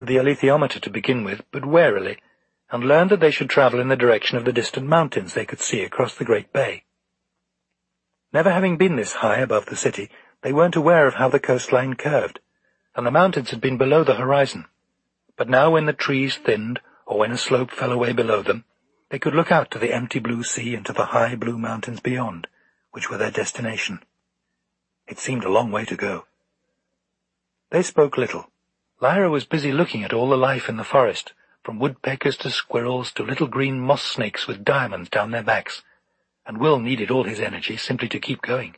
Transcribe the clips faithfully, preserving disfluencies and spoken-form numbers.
the alethiometer to begin with, but warily, and learned that they should travel in the direction of the distant mountains they could see across the great bay. Never having been this high above the city, they weren't aware of how the coastline curved, and the mountains had been below the horizon. But now when the trees thinned, or when a slope fell away below them, they could look out to the empty blue sea and to the high blue mountains beyond, which were their destination. It seemed a long way to go. They spoke little. Lyra was busy looking at all the life in the forest, from woodpeckers to squirrels to little green moss snakes with diamonds down their backs, and Will needed all his energy simply to keep going.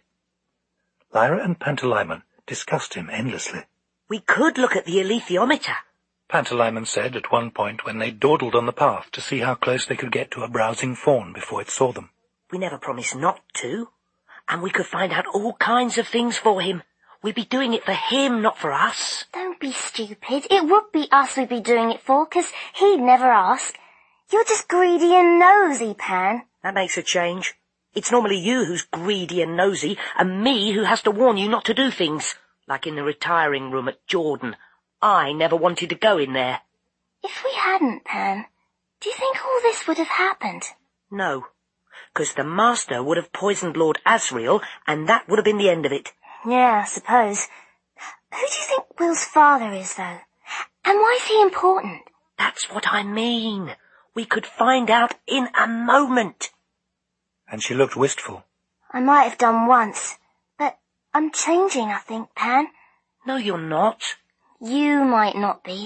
Lyra and Pantalaimon discussed him endlessly. We could look at the alethiometer, Pantalaimon said at one point when they dawdled on the path to see how close they could get to a browsing fawn before it saw them. We never promised not to, and we could find out all kinds of things for him. We'd be doing it for him, not for us. Don't be stupid. It would be us we'd be doing it for, 'cause he'd never ask. You're just greedy and nosy, Pan. That makes a change. It's normally you who's greedy and nosy, and me who has to warn you not to do things, like in the retiring room at Jordan. I never wanted to go in there. If we hadn't, Pan, do you think all this would have happened? No, 'cause the Master would have poisoned Lord Asriel, and that would have been the end of it. Yeah, I suppose. Who do you think Will's father is, though? And why is he important? That's what I mean. We could find out in a moment. And she looked wistful. I might have done once, but I'm changing, I think, Pan. No, you're not. You might not be.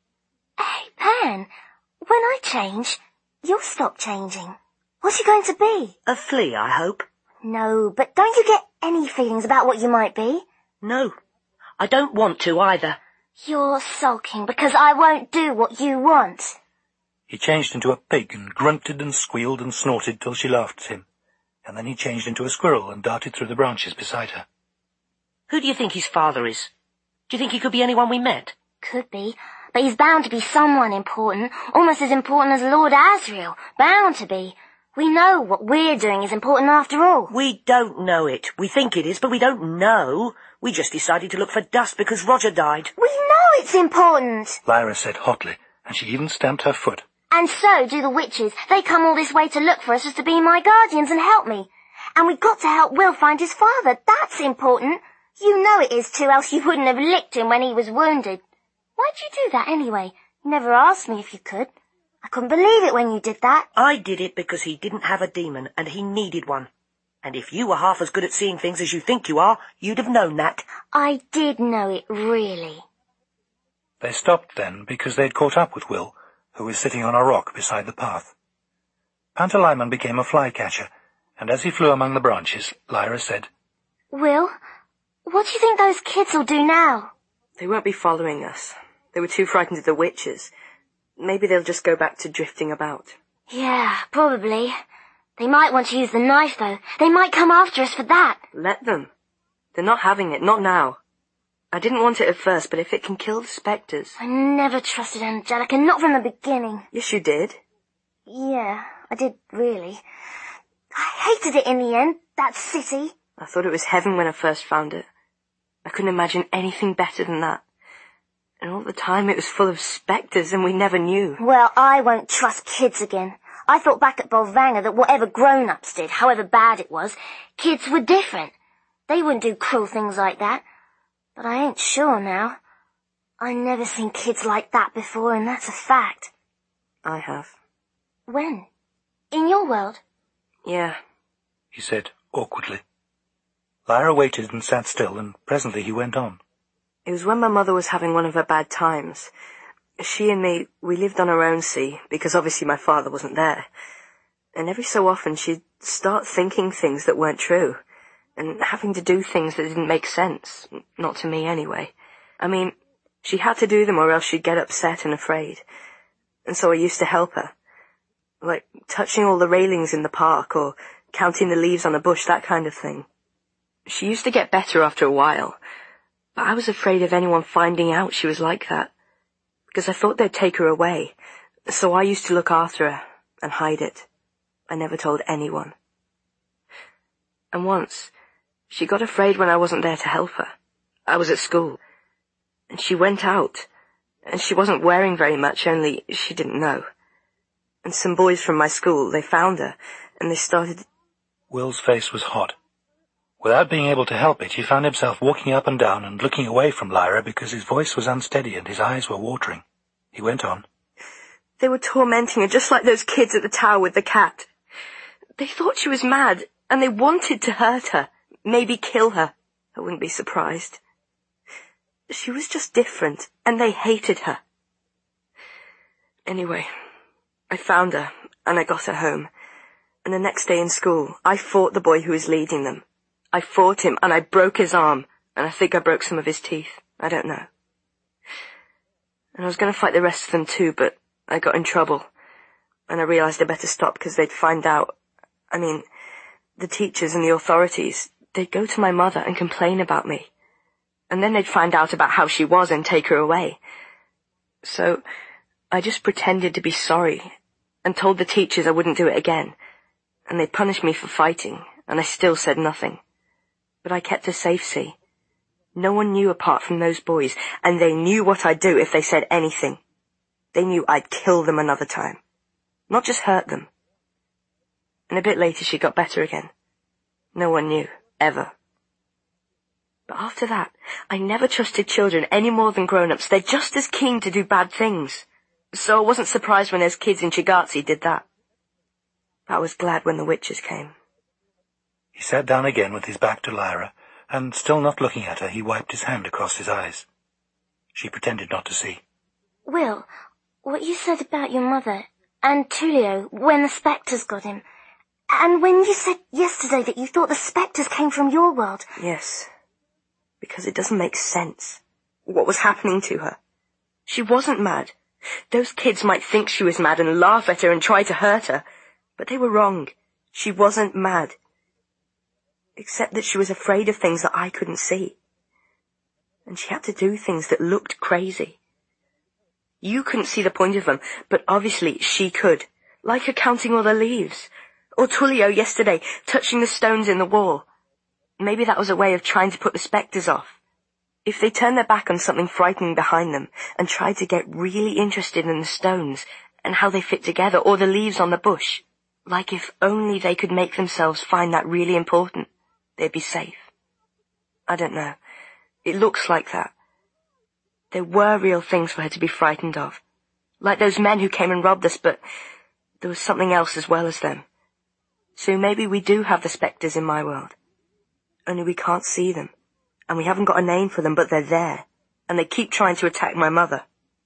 Hey, Pan, when I change, you'll stop changing. What's you going to be? A flea, I hope. No, but don't you get any feelings about what you might be? No, I don't want to either. You're sulking because I won't do what you want. He changed into a pig and grunted and squealed and snorted till she laughed at him, and then he changed into a squirrel and darted through the branches beside her. Who do you think his father is? Do you think he could be anyone we met? Could be, but he's bound to be someone important, almost as important as Lord Asriel. Bound to be. We know what we're doing is important after all. We don't know it. We think it is, but we don't know. We just decided to look for dust because Roger died. We know it's important, Lyra said hotly, and she even stamped her foot. And so do the witches. They come all this way to look for us just to be my guardians and help me. And we've got to help Will find his father. That's important. You know it is too, else you wouldn't have licked him when he was wounded. Why'd you do that anyway? You never asked me if you could. I couldn't believe it when you did that. I did it because he didn't have a demon, and he needed one. And if you were half as good at seeing things as you think you are, you'd have known that. I did know it, really. They stopped then because they'd caught up with Will, who was sitting on a rock beside the path. Pantalaimon became a flycatcher, and as he flew among the branches, Lyra said, Will, what do you think those kids will do now? They won't be following us. They were too frightened of the witches. Maybe they'll just go back to drifting about. Yeah, probably. They might want to use the knife, though. They might come after us for that. Let them. They're not having it, not now. I didn't want it at first, but if it can kill the spectres... I never trusted Angelica, not from the beginning. Yes, you did. Yeah, I did, really. I hated it in the end, that city. I thought it was heaven when I first found it. I couldn't imagine anything better than that. And all the time it was full of spectres and we never knew. Well, I won't trust kids again. I thought back at Bolvanga that whatever grown-ups did, however bad it was, kids were different. They wouldn't do cruel things like that. But I ain't sure now. I never seen kids like that before, and that's a fact. I have. When? In your world? Yeah, he said awkwardly. Lyra waited and sat still, and presently he went on. It was when my mother was having one of her bad times. She and me, we lived on our own, see, because obviously my father wasn't there. And every so often she'd start thinking things that weren't true, and having to do things that didn't make sense. Not to me, anyway. I mean, she had to do them or else she'd get upset and afraid. And so I used to help her. Like touching all the railings in the park or counting the leaves on a bush, that kind of thing. She used to get better after a while, but I was afraid of anyone finding out she was like that, because I thought they'd take her away, so I used to look after her and hide it. I never told anyone. And once, she got afraid when I wasn't there to help her. I was at school, and she went out, and she wasn't wearing very much, only she didn't know. And some boys from my school, they found her, and they started... Will's face was hot. Without being able to help it, he found himself walking up and down and looking away from Lyra because his voice was unsteady and his eyes were watering. He went on. They were tormenting her just like those kids at the tower with the cat. They thought she was mad, and they wanted to hurt her, maybe kill her. I wouldn't be surprised. She was just different, and they hated her. Anyway, I found her, and I got her home. And the next day in school, I fought the boy who was leading them. I fought him, and I broke his arm, and I think I broke some of his teeth. I don't know. And I was going to fight the rest of them too, but I got in trouble. And I realized I better stop because they'd find out. I mean, the teachers and the authorities, they'd go to my mother and complain about me. And then they'd find out about how she was and take her away. So I just pretended to be sorry and told the teachers I wouldn't do it again. And they punished me for fighting, and I still said nothing. But I kept her safe, see. No one knew apart from those boys, and they knew what I'd do if they said anything. They knew I'd kill them another time, not just hurt them. And a bit later she got better again. No one knew, ever. But after that, I never trusted children any more than grown-ups. They're just as keen to do bad things. So I wasn't surprised when those kids in Chigazzi did that. But I was glad when the witches came. He sat down again with his back to Lyra, and still not looking at her, he wiped his hand across his eyes. She pretended not to see. Will, what you said about your mother, and Tullio, when the spectres got him, and when you said yesterday that you thought the spectres came from your world. Yes, because it doesn't make sense, what was happening to her. She wasn't mad. Those kids might think she was mad and laugh at her and try to hurt her, but they were wrong. She wasn't mad. Except that she was afraid of things that I couldn't see. And she had to do things that looked crazy. You couldn't see the point of them, but obviously she could. Like her counting all the leaves. Or Tullio yesterday, touching the stones in the wall. Maybe that was a way of trying to put the spectres off. If they turned their back on something frightening behind them, and tried to get really interested in the stones, and how they fit together, or the leaves on the bush, like if only they could make themselves find that really important, they'd be safe. I don't know. It looks like that. There were real things for her to be frightened of. Like those men who came and robbed us, but there was something else as well as them. So maybe we do have the spectres in my world. Only we can't see them. And we haven't got a name for them, but they're there. And they keep trying to attack my mother.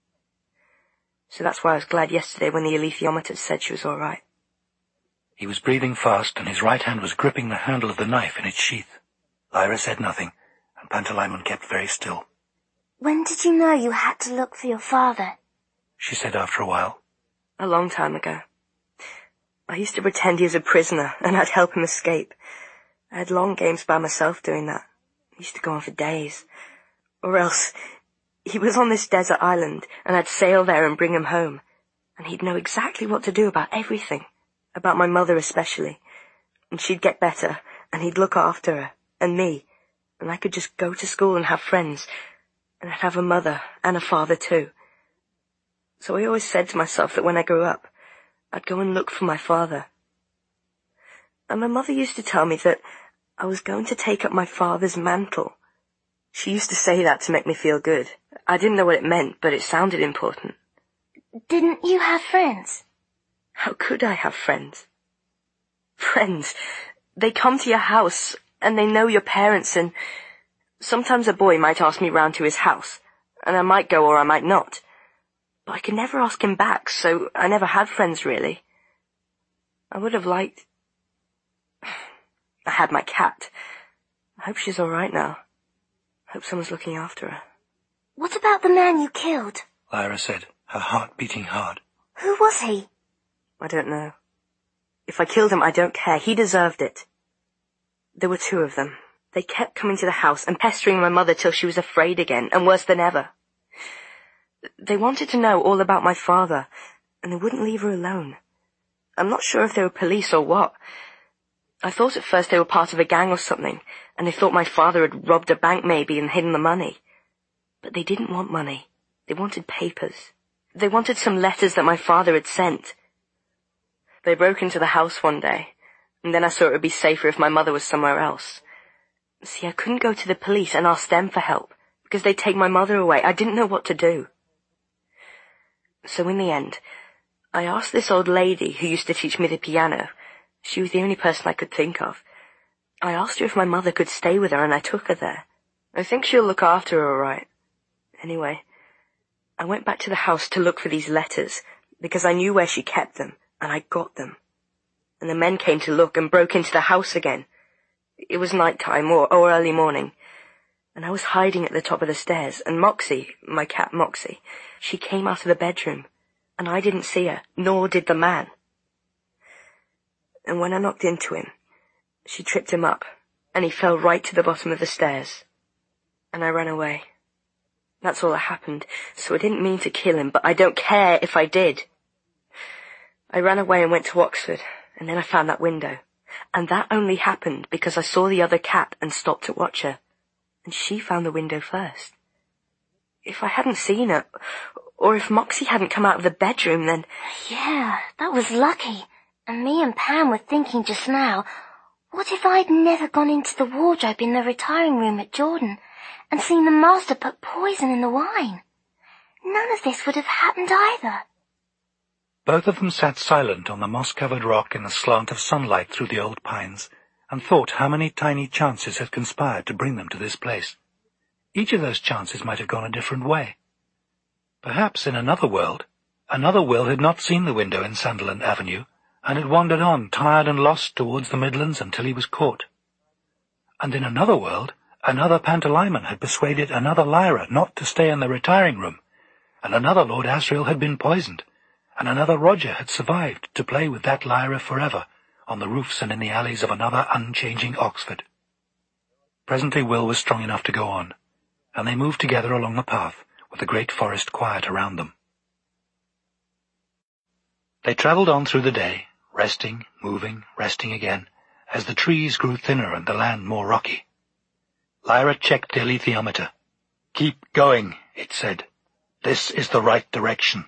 So that's why I was glad yesterday when the alethiometer said she was all right. He was breathing fast, and his right hand was gripping the handle of the knife in its sheath. Lyra said nothing, and Pantalaimon kept very still. When did you know you had to look for your father? She said after a while. A long time ago. I used to pretend he was a prisoner, and I'd help him escape. I had long games by myself doing that. It used to go on for days. Or else, he was on this desert island, and I'd sail there and bring him home. And he'd know exactly what to do about everything. About my mother especially. And she'd get better, and he'd look after her, and me. And I could just go to school and have friends. And I'd have a mother, and a father too. So I always said to myself that when I grew up, I'd go and look for my father. And my mother used to tell me that I was going to take up my father's mantle. She used to say that to make me feel good. I didn't know what it meant, but it sounded important. Didn't you have friends? How could I have friends? Friends. They come to your house, and they know your parents, and sometimes a boy might ask me round to his house, and I might go or I might not. But I could never ask him back, so I never had friends, really. I would have liked... I had my cat. I hope she's all right now. I hope someone's looking after her. What about the man you killed? Lyra said, her heart beating hard. Who was he? I don't know. If I killed him, I don't care. He deserved it. There were two of them. They kept coming to the house and pestering my mother till she was afraid again, and worse than ever. They wanted to know all about my father, and they wouldn't leave her alone. I'm not sure if they were police or what. I thought at first they were part of a gang or something, and they thought my father had robbed a bank maybe and hidden the money. But they didn't want money. They wanted papers. They wanted some letters that my father had sent. They broke into the house one day, and then I saw it would be safer if my mother was somewhere else. See, I couldn't go to the police and ask them for help, because they'd take my mother away. I didn't know what to do. So in the end, I asked this old lady who used to teach me the piano. She was the only person I could think of. I asked her if my mother could stay with her, and I took her there. I think she'll look after her all right. Anyway, I went back to the house to look for these letters, because I knew where she kept them, and I got them. And the men came to look and broke into the house again. It was night time, or, or early morning, and I was hiding at the top of the stairs, and Moxie, my cat Moxie, she came out of the bedroom, and I didn't see her, nor did the man. And when I knocked into him, she tripped him up, and he fell right to the bottom of the stairs, and I ran away. That's all that happened, so I didn't mean to kill him, but I don't care if I did. I ran away and went to Oxford, and then I found that window. And that only happened because I saw the other cat and stopped to watch her. And she found the window first. If I hadn't seen her, or if Moxie hadn't come out of the bedroom, then... Yeah, that was lucky. And me and Pam were thinking just now, what if I'd never gone into the wardrobe in the retiring room at Jordan and seen the master put poison in the wine? None of this would have happened either. Both of them sat silent on the moss-covered rock in the slant of sunlight through the old pines, and thought how many tiny chances had conspired to bring them to this place. Each of those chances might have gone a different way. Perhaps in another world, another Will had not seen the window in Sunderland Avenue, and had wandered on, tired and lost, towards the Midlands until he was caught. And in another world, another Pantalaimon had persuaded another Lyra not to stay in the retiring room, and another Lord Asriel had been poisoned, and another Roger had survived to play with that Lyra forever, on the roofs and in the alleys of another unchanging Oxford. Presently Will was strong enough to go on, and they moved together along the path, with the great forest quiet around them. They travelled on through the day, resting, moving, resting again, as the trees grew thinner and the land more rocky. Lyra checked the alethiometer. "Keep going," it said. "This is the right direction."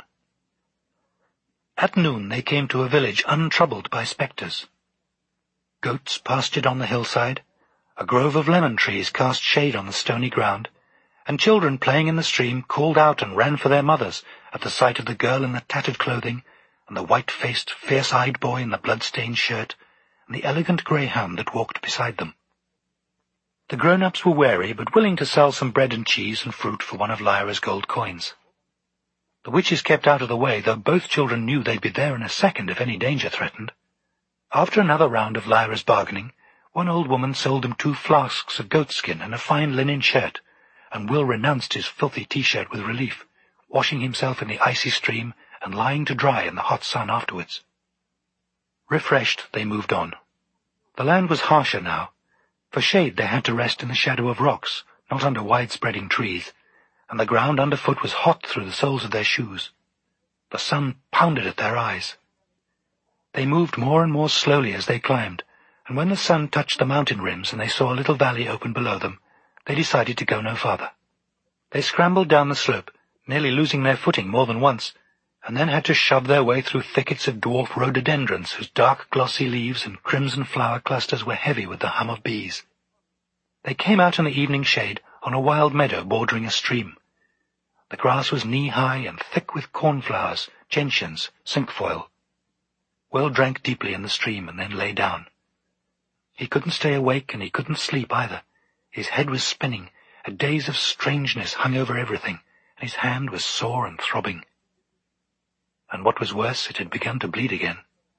At noon they came to a village untroubled by spectres. Goats pastured on the hillside, a grove of lemon trees cast shade on the stony ground, and children playing in the stream called out and ran for their mothers at the sight of the girl in the tattered clothing, and the white-faced, fierce-eyed boy in the blood-stained shirt, and the elegant greyhound that walked beside them. The grown-ups were wary, but willing to sell some bread and cheese and fruit for one of Lyra's gold coins. The witches kept out of the way, though both children knew they'd be there in a second if any danger threatened. After another round of Lyra's bargaining, one old woman sold them two flasks of goatskin and a fine linen shirt, and Will renounced his filthy T-shirt with relief, washing himself in the icy stream and lying to dry in the hot sun afterwards. Refreshed, they moved on. The land was harsher now. For shade they had to rest in the shadow of rocks, not under wide-spreading trees, and the ground underfoot was hot through the soles of their shoes. The sun pounded at their eyes. They moved more and more slowly as they climbed, and when the sun touched the mountain rims and they saw a little valley open below them, they decided to go no farther. They scrambled down the slope, nearly losing their footing more than once, and then had to shove their way through thickets of dwarf rhododendrons whose dark glossy leaves and crimson flower clusters were heavy with the hum of bees. They came out in the evening shade on a wild meadow bordering a stream. The grass was knee-high and thick with cornflowers, gentians, cinquefoil. Will drank deeply in the stream and then lay down. He couldn't stay awake and he couldn't sleep either. His head was spinning, a daze of strangeness hung over everything, and his hand was sore and throbbing. And what was worse, it had begun to bleed again.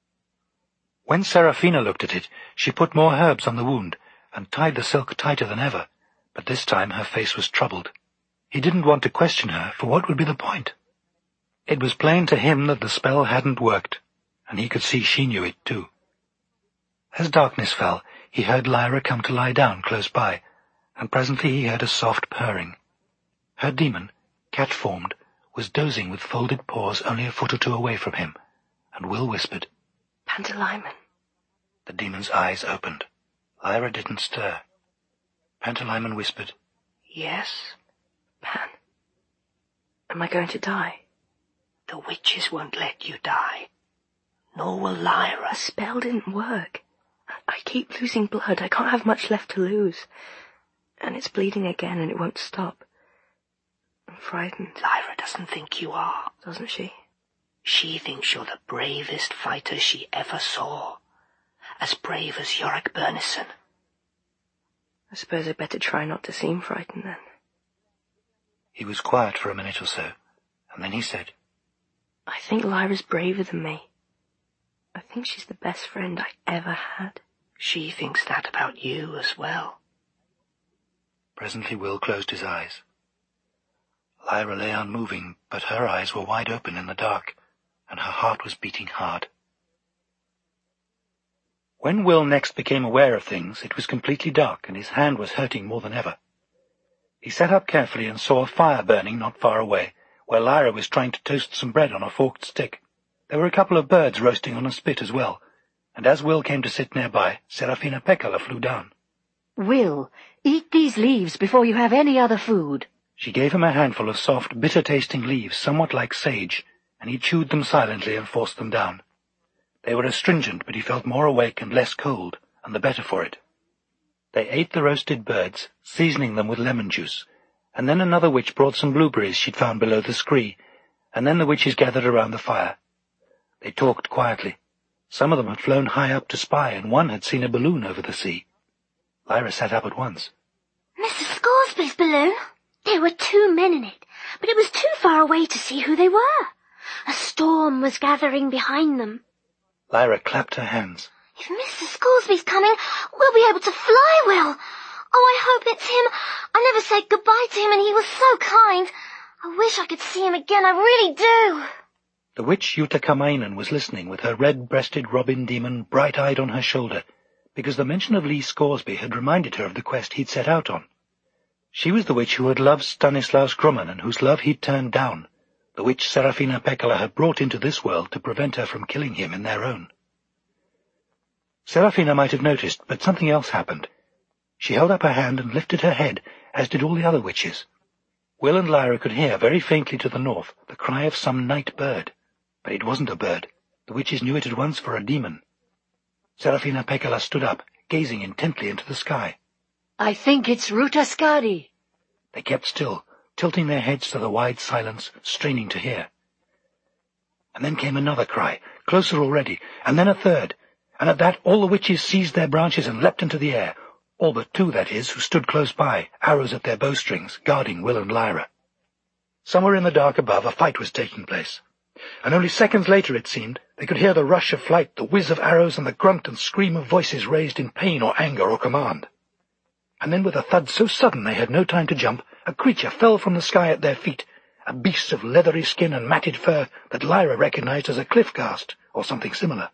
When Seraphina looked at it, she put more herbs on the wound and tied the silk tighter than ever, but this time her face was troubled. He didn't want to question her, for what would be the point? It was plain to him that the spell hadn't worked, and he could see she knew it too. As darkness fell, he heard Lyra come to lie down close by, and presently he heard a soft purring. Her demon, cat-formed, was dozing with folded paws only a foot or two away from him, and Will whispered, "Pantalaimon." The demon's eyes opened. Lyra didn't stir. Pantalaimon whispered, "Yes, Pan." Am I going to die? The witches won't let you die. Nor will Lyra. The spell didn't work. I keep losing blood. I can't have much left to lose. And it's bleeding again and it won't stop. I'm frightened. Lyra doesn't think you are. Doesn't she? She thinks you're the bravest fighter she ever saw. As brave as Yorick Burnison. I suppose I'd better try not to seem frightened then. He was quiet for a minute or so, and then he said, I think Lyra's braver than me. I think she's the best friend I ever had. She thinks that about you as well. Presently Will closed his eyes. Lyra lay unmoving, but her eyes were wide open in the dark, and her heart was beating hard. When Will next became aware of things, it was completely dark, and his hand was hurting more than ever. He sat up carefully and saw a fire burning not far away, where Lyra was trying to toast some bread on a forked stick. There were a couple of birds roasting on a spit as well, and as Will came to sit nearby, Serafina Pekkala flew down. Will, eat these leaves before you have any other food. She gave him a handful of soft, bitter-tasting leaves, somewhat like sage, and he chewed them silently and forced them down. They were astringent, but he felt more awake and less cold, and the better for it. They ate the roasted birds, seasoning them with lemon juice, and then another witch brought some blueberries she'd found below the scree, and then the witches gathered around the fire. They talked quietly. Some of them had flown high up to spy, and one had seen a balloon over the sea. Lyra sat up at once. Missus Scoresby's balloon? There were two men in it, but it was too far away to see who they were. A storm was gathering behind them. Lyra clapped her hands. If Missus Scoresby's coming, we'll be able to fly, Will. Oh, I hope it's him. I never said goodbye to him, and he was so kind. I wish I could see him again, I really do. The witch Utakamainen was listening with her red-breasted robin demon bright-eyed on her shoulder, because the mention of Lee Scoresby had reminded her of the quest he'd set out on. She was the witch who had loved Stanislaus Grumman and whose love he'd turned down, the witch Serafina Pekkala had brought into this world to prevent her from killing him in their own. Serafina might have noticed, but something else happened. She held up her hand and lifted her head, as did all the other witches. Will and Lyra could hear very faintly to the north the cry of some night bird, but it wasn't a bird. The witches knew it at once for a demon. Serafina Pekkala stood up, gazing intently into the sky. I think it's Ruta Skadi. They kept still, tilting their heads to the wide silence, straining to hear. And then came another cry, closer already, and then a third, and at that all the witches seized their branches and leapt into the air, all but two, that is, who stood close by, arrows at their bowstrings, guarding Will and Lyra. Somewhere in the dark above a fight was taking place, and only seconds later, it seemed, they could hear the rush of flight, the whiz of arrows, and the grunt and scream of voices raised in pain or anger or command. And then with a thud so sudden they had no time to jump, a creature fell from the sky at their feet, a beast of leathery skin and matted fur that Lyra recognized as a cliff-ghast, or something similar.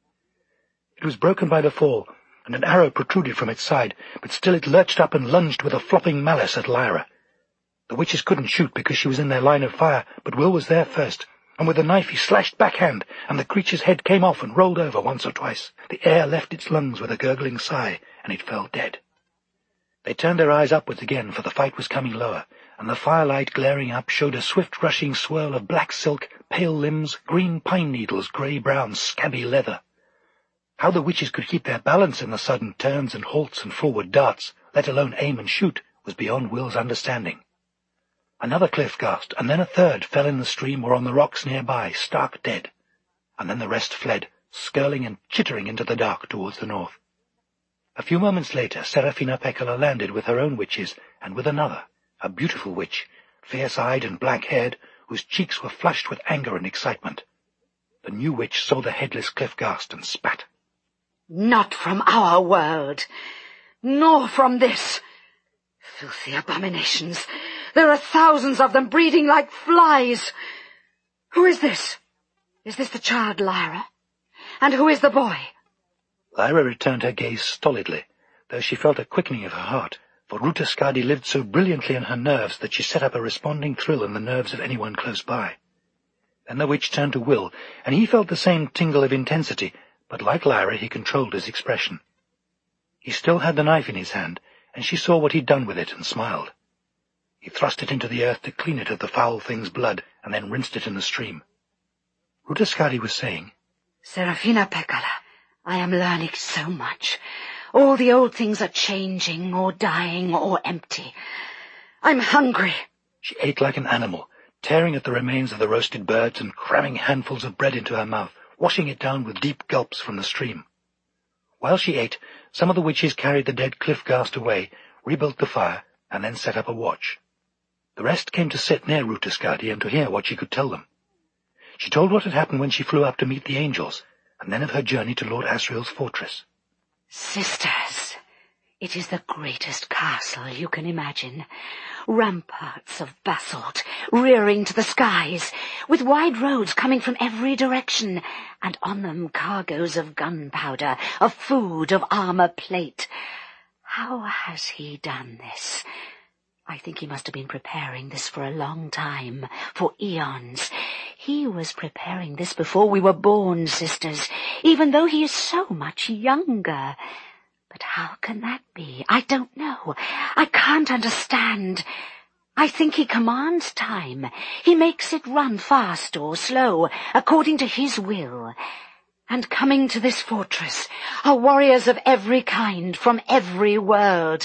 It was broken by the fall, and an arrow protruded from its side, but still it lurched up and lunged with a flopping malice at Lyra. The witches couldn't shoot because she was in their line of fire, but Will was there first, and with the knife he slashed backhand, and the creature's head came off and rolled over once or twice. The air left its lungs with a gurgling sigh, and it fell dead. They turned their eyes upwards again, for the fight was coming lower, and the firelight glaring up showed a swift rushing swirl of black silk, pale limbs, green pine needles, grey-brown, scabby leather. How the witches could keep their balance in the sudden turns and halts and forward darts, let alone aim and shoot, was beyond Will's understanding. Another cliff-ghast, and then a third fell in the stream or on the rocks nearby, stark dead, and then the rest fled, skirling and chittering into the dark towards the north. A few moments later, Serafina Pekkala landed with her own witches, and with another, a beautiful witch, fierce-eyed and black-haired, whose cheeks were flushed with anger and excitement. The new witch saw the headless cliff-ghast and spat. Not from our world, nor from this. Filthy abominations. There are thousands of them breeding like flies. Who is this? Is this the child Lyra? And who is the boy? Lyra returned her gaze stolidly, though she felt a quickening of her heart, for Ruta Skadi lived so brilliantly in her nerves that she set up a responding thrill in the nerves of anyone close by. Then the witch turned to Will, and he felt the same tingle of intensity, but like Lyra he controlled his expression. He still had the knife in his hand, and she saw what he'd done with it and smiled. He thrust it into the earth to clean it of the foul thing's blood, and then rinsed it in the stream. Rutaskadi was saying, Serafina Pekkala, I am learning so much. All the old things are changing, or dying, or empty. I'm hungry. She ate like an animal, tearing at the remains of the roasted birds and cramming handfuls of bread into her mouth, washing it down with deep gulps from the stream. While she ate, some of the witches carried the dead Cliffghast away, rebuilt the fire, and then set up a watch. The rest came to sit near Rutaskadi and to hear what she could tell them. She told what had happened when she flew up to meet the angels, and then of her journey to Lord Asriel's fortress. Sisters, it is the greatest castle you can imagine. Ramparts of basalt rearing to the skies, with wide roads coming from every direction, and on them cargoes of gunpowder, of food, of armour plate. How has he done this? I think he must have been preparing this for a long time, for eons. He was preparing this before we were born, sisters, even though he is so much younger. But how can that be? I don't know. I can't understand. I think he commands time. He makes it run fast or slow, according to his will. And coming to this fortress are warriors of every kind from every world.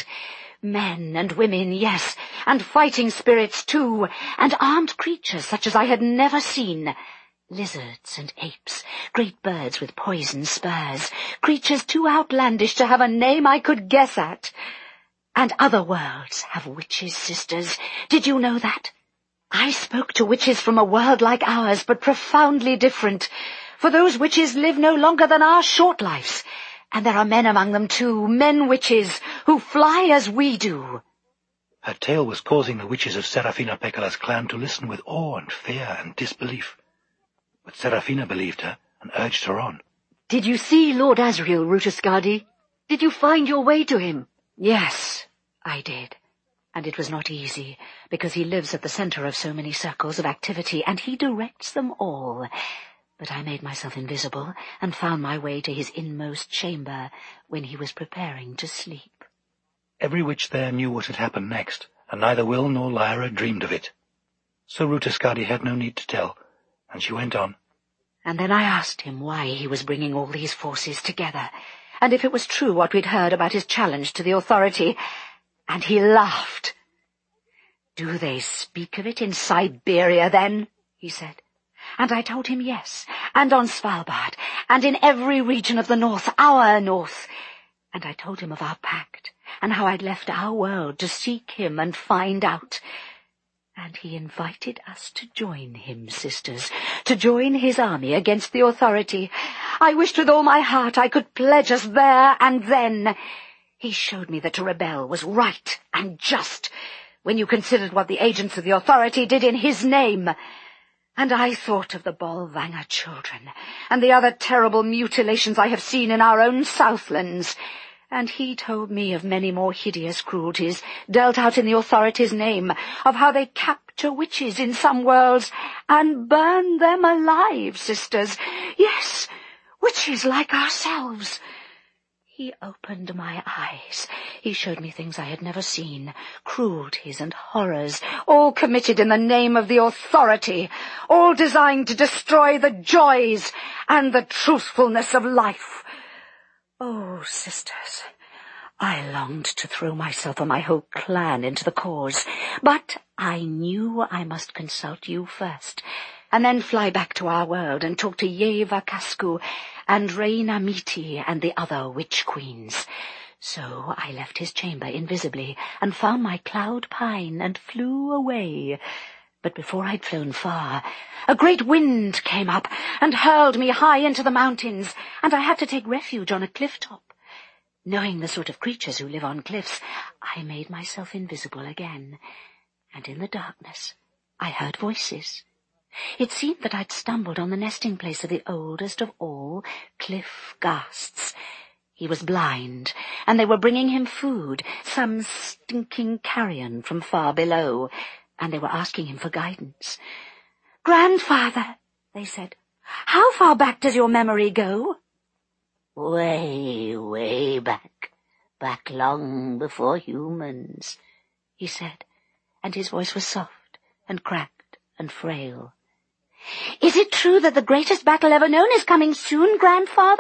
Men and women, yes, and fighting spirits too, and armed creatures such as I had never seen. Lizards and apes, great birds with poison spurs, creatures too outlandish to have a name I could guess at. And other worlds have witches, sisters. Did you know that? I spoke to witches from a world like ours, but profoundly different, for those witches live no longer than our short lives. And there are men among them too, men-witches, who fly as we do. Her tale was causing the witches of Serafina Pekkala's clan to listen with awe and fear and disbelief. But Serafina believed her and urged her on. Did you see Lord Asriel, Rutaskadi? Did you find your way to him? Yes, I did. And it was not easy, because he lives at the centre of so many circles of activity, and he directs them all. But I made myself invisible and found my way to his inmost chamber when he was preparing to sleep. Every witch there knew what had happened next, and neither Will nor Lyra dreamed of it. So Rutaskadi had no need to tell, and she went on. And then I asked him why he was bringing all these forces together, and if it was true what we'd heard about his challenge to the authority, and he laughed. "Do they speak of it in Siberia, then?" he said. And I told him yes, and on Svalbard, and in every region of the north, our north. And I told him of our pact, and how I'd left our world to seek him and find out. And he invited us to join him, sisters, to join his army against the authority. I wished with all my heart I could pledge us there and then. He showed me that to rebel was right and just, when you considered what the agents of the authority did in his name. And I thought of the Bolvangar children, and the other terrible mutilations I have seen in our own southlands. And he told me of many more hideous cruelties dealt out in the authority's name, of how they capture witches in some worlds and burn them alive, sisters. Yes, witches like ourselves. He opened my eyes. He showed me things I had never seen, cruelties and horrors, all committed in the name of the authority, all designed to destroy the joys and the truthfulness of life. Oh, sisters, I longed to throw myself and my whole clan into the cause, but I knew I must consult you first, and then fly back to our world and talk to Yeva Kasku and Reina Miti and the other witch queens. So I left his chamber invisibly and found my cloud pine and flew away. But before I'd flown far, a great wind came up and hurled me high into the mountains, and I had to take refuge on a cliff top. Knowing the sort of creatures who live on cliffs, I made myself invisible again, and in the darkness I heard voices. It seemed that I'd stumbled on the nesting place of the oldest of all Cliffghasts. He was blind, and they were bringing him food, some stinking carrion from far below, and they were asking him for guidance. "Grandfather," they said, "how far back does your memory go?" "Way, way back, back long before humans," he said, and his voice was soft and cracked and frail. "Is it true that the greatest battle ever known is coming soon, grandfather?"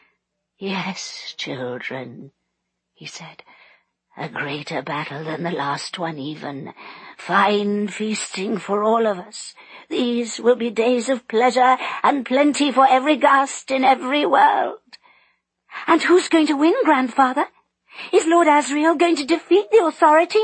"Yes, children," he said. "A greater battle than the last one even. Fine feasting for all of us. These will be days of pleasure and plenty for every Ghast in every world." "And who's going to win, grandfather? Is Lord Asriel going to defeat the Authority?"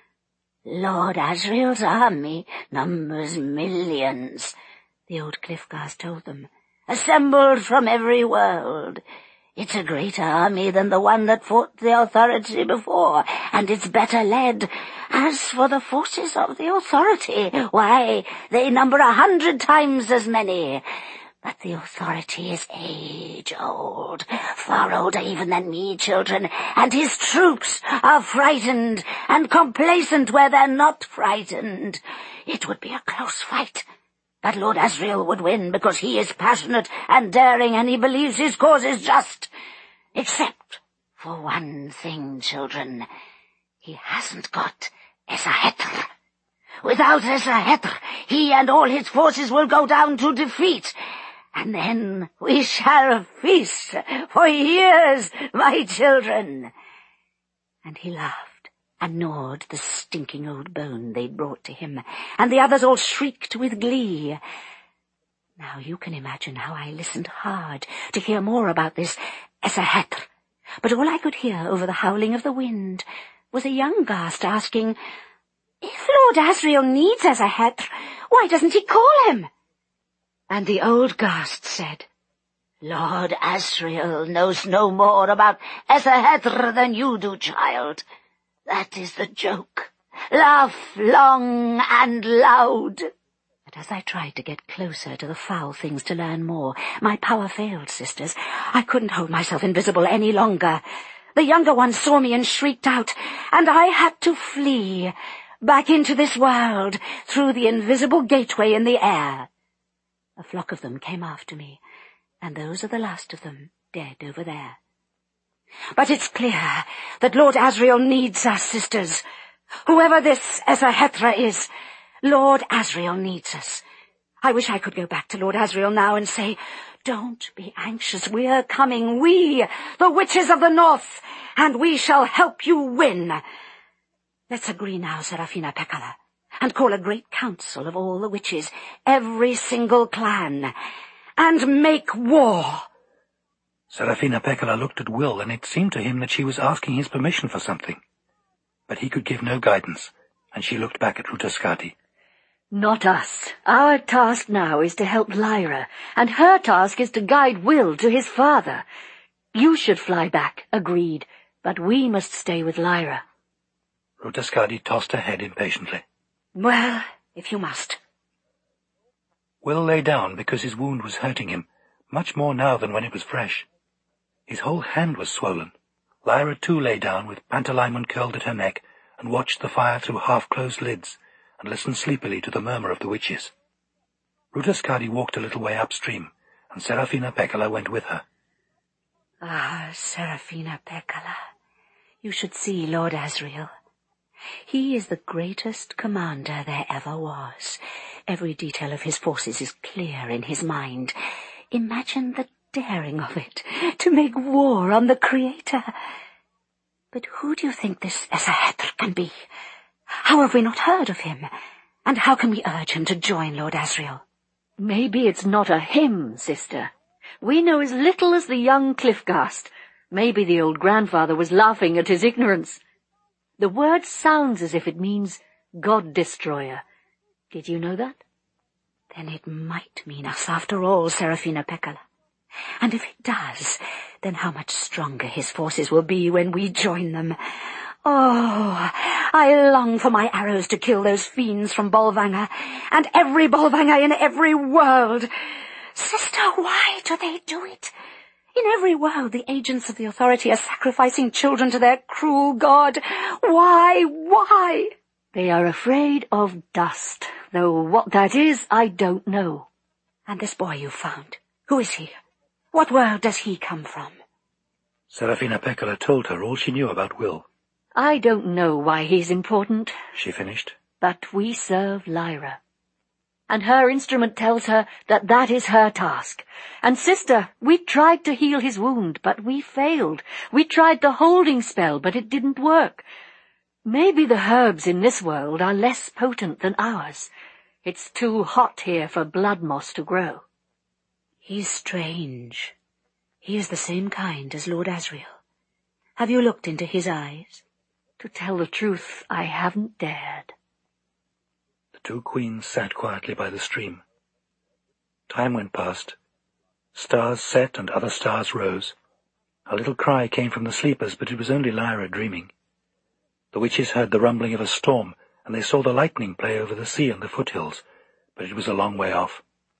"Lord Asriel's army numbers millions," the old cliff Ghast told them, "assembled from every world. It's a greater army than the one that fought the Authority before, and it's better led. As for the forces of the Authority, why, they number a hundred times as many. But the Authority is age-old, far older even than me, children, and his troops are frightened and complacent where they're not frightened. It would be a close fight, but Lord Asriel would win because he is passionate and daring and he believes his cause is just. Except for one thing, children. He hasn't got Esahetr. Without Esahetr, he and all his forces will go down to defeat. And then we shall feast for years, my children." And he laughed and gnawed the stinking old bone they'd brought to him, and the others all shrieked with glee. Now you can imagine how I listened hard to hear more about this Esahetr, but all I could hear over the howling of the wind was a young Ghast asking, "If Lord Asriel needs Esahetr, why doesn't he call him?" And the old Ghast said, "Lord Asriel knows no more about Esahetr than you do, child. That is the joke. Laugh long and loud." But as I tried to get closer to the foul things to learn more, my power failed, sisters. I couldn't hold myself invisible any longer. The younger ones saw me and shrieked out, and I had to flee back into this world through the invisible gateway in the air. A flock of them came after me, and those are the last of them, dead over there. But it's clear that Lord Asriel needs us, sisters. Whoever this Esahetra is, Lord Asriel needs us. I wish I could go back to Lord Asriel now and say, "Don't be anxious, we're coming, we, the witches of the north, and we shall help you win." Let's agree now, Serafina Pekkala, and call a great council of all the witches, every single clan, and make war. Serafina Pekkala looked at Will, and it seemed to him that she was asking his permission for something. But he could give no guidance, and she looked back at Ruta. "Not us. Our task now is to help Lyra, and her task is to guide Will to his father. You should fly back, agreed, but we must stay with Lyra." Ruta tossed her head impatiently. "Well, if you must." Will lay down because his wound was hurting him, much more now than when it was fresh. His whole hand was swollen. Lyra too lay down with Pantalaimon curled at her neck and watched the fire through half-closed lids and listened sleepily to the murmur of the witches. Ruta walked a little way upstream, and Serafina Pekkala went with her. Ah, Serafina Pekkala, you should see Lord Asriel. He is the greatest commander there ever was. Every detail of his forces is clear in his mind. Imagine the daring of it, to make war on the Creator. But who do you think this Esahetr can be? How have we not heard of him? And how can we urge him to join Lord Asriel? Maybe it's not a him, sister. We know as little as the young Cliffghast. Maybe the old grandfather was laughing at his ignorance. The word sounds as if it means God-destroyer. Did you know that? Then it might mean us after all, Serafina Pekkala. And if it does, then how much stronger his forces will be when we join them. Oh, I long for my arrows to kill those fiends from Bolvangar, and every Bolvangar in every world. Sister, why do they do it? In every world, the agents of the Authority are sacrificing children to their cruel god. Why, why? They are afraid of dust, though what that is, I don't know. And this boy you found, who is he? What world does he come from? Serafina Pekkala told her all she knew about Will. I don't know why he's important, she finished. that we serve Lyra. And her instrument tells her that that is her task. And, sister, we tried to heal his wound, but we failed. We tried the holding spell, but it didn't work. Maybe the herbs in this world are less potent than ours. It's too hot here for blood moss to grow. He's strange. He is the same kind as Lord Asriel. Have you looked into his eyes? To tell the truth, I haven't dared. The two queens sat quietly by the stream. Time went past. Stars set and other stars rose. A little cry came from the sleepers, but it was only Lyra dreaming. The witches heard the rumbling of a storm, and they saw the lightning play over the sea and the foothills, but it was a long way off.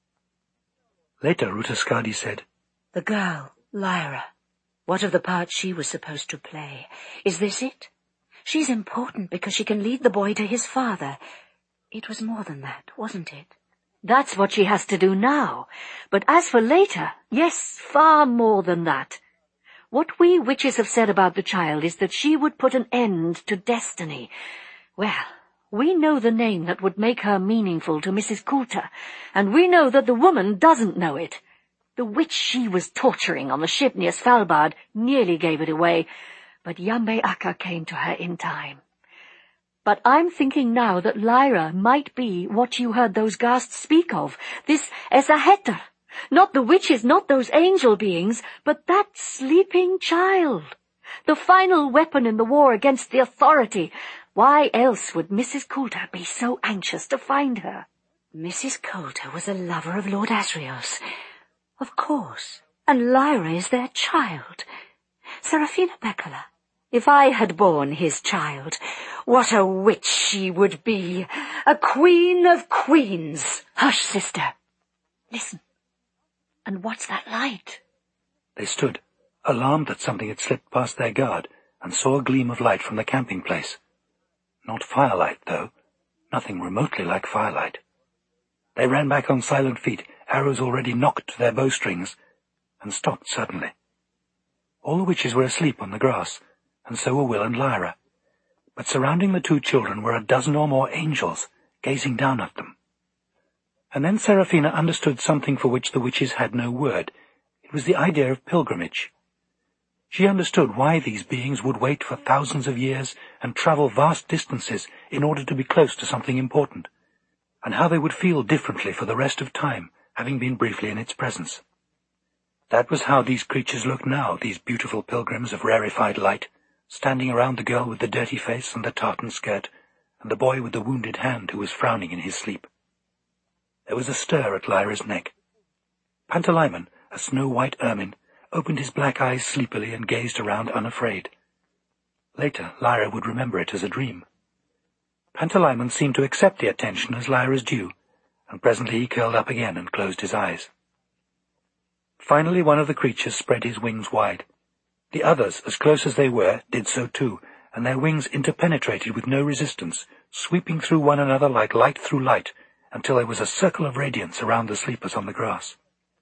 Later, Ruta Skadi said, The girl, Lyra. What of the part she was supposed to play? Is this it? She's important because she can lead the boy to his father. It was more than that, wasn't it? That's what she has to do now. But as for later, yes, far more than that. What we witches have said about the child is that she would put an end to destiny. Well, we know the name that would make her meaningful to Missus Coulter, and we know that the woman doesn't know it. The witch she was torturing on the ship near Svalbard nearly gave it away, but Yambe Akka came to her in time. But I'm thinking now that Lyra might be what you heard those ghasts speak of, this Esaheter. Not the witches, not those angel beings, but that sleeping child. The final weapon in the war against the authority. Why else would Missus Coulter be so anxious to find her? Missus Coulter was a lover of Lord Asriel's. Of course. And Lyra is their child. Serafina Pekkala. If I had borne his child, what a witch she would be. A queen of queens. Hush, sister. Listen. And what's that light? They stood, alarmed that something had slipped past their guard, and saw a gleam of light from the camping place. Not firelight, though. Nothing remotely like firelight. They ran back on silent feet, arrows already knocked to their bowstrings, and stopped suddenly. All the witches were asleep on the grass, and so were Will and Lyra. But surrounding the two children were a dozen or more angels, gazing down at them. And then Serafina understood something for which the witches had no word. It was the idea of pilgrimage. She understood why these beings would wait for thousands of years and travel vast distances in order to be close to something important, and how they would feel differently for the rest of time, having been briefly in its presence. That was how these creatures looked now, these beautiful pilgrims of rarefied light, standing around the girl with the dirty face and the tartan skirt, and the boy with the wounded hand who was frowning in his sleep. There was a stir at Lyra's neck. Pantalaimon, a snow-white ermine, opened his black eyes sleepily and gazed around unafraid. Later, Lyra would remember it as a dream. Pantalaimon seemed to accept the attention as Lyra's due, and presently he curled up again and closed his eyes. Finally one of the creatures spread his wings wide. The others, as close as they were, did so too, and their wings interpenetrated with no resistance, sweeping through one another like light through light, until there was a circle of radiance around the sleepers on the grass.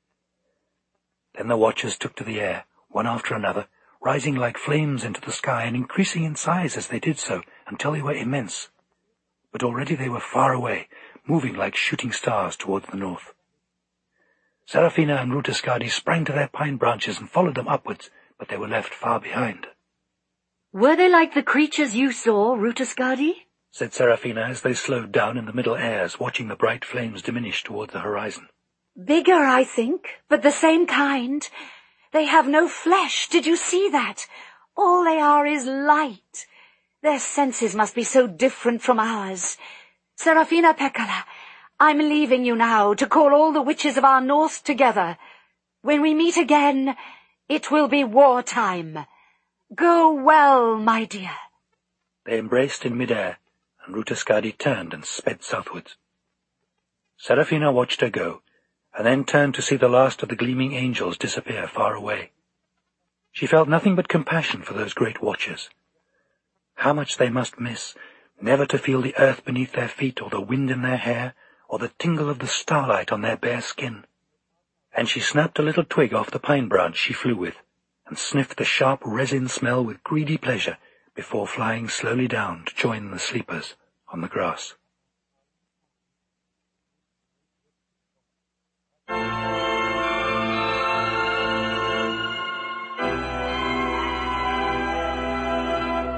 Then the watchers took to the air, one after another, rising like flames into the sky and increasing in size as they did so, until they were immense. But already they were far away, moving like shooting stars towards the north. Serafina and Ruta Skadi sprang to their pine branches and followed them upwards, but they were left far behind. Were they like the creatures you saw, Ruta Skadi? Said Serafina as they slowed down in the middle airs, watching the bright flames diminish toward the horizon. Bigger, I think, but the same kind. They have no flesh, did you see that? All they are is light. Their senses must be so different from ours. Serafina Pekkala, I'm leaving you now to call all the witches of our north together. When we meet again, it will be wartime. Go well, my dear. They embraced in mid-air, and Ruta Skadi turned and sped southwards. Serafina watched her go, and then turned to see the last of the gleaming angels disappear far away. She felt nothing but compassion for those great watchers. How much they must miss, never to feel the earth beneath their feet, or the wind in their hair, or the tingle of the starlight on their bare skin. And she snapped a little twig off the pine branch she flew with, and sniffed the sharp resin smell with greedy pleasure, before flying slowly down to join the sleepers on the grass.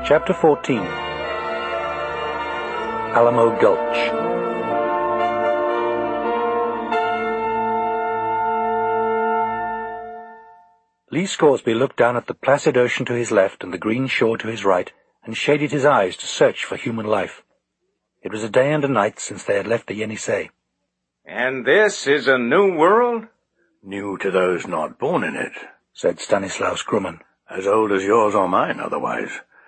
Chapter fourteen. Alamo Gulch. Lee Scoresby looked down at the placid ocean to his left and the green shore to his right, and shaded his eyes to search for human life. It was a day and a night since they had left the Yenisei. And this is a new world? New to those not born in it, said Stanislaus Grumman. As old as yours or mine, otherwise.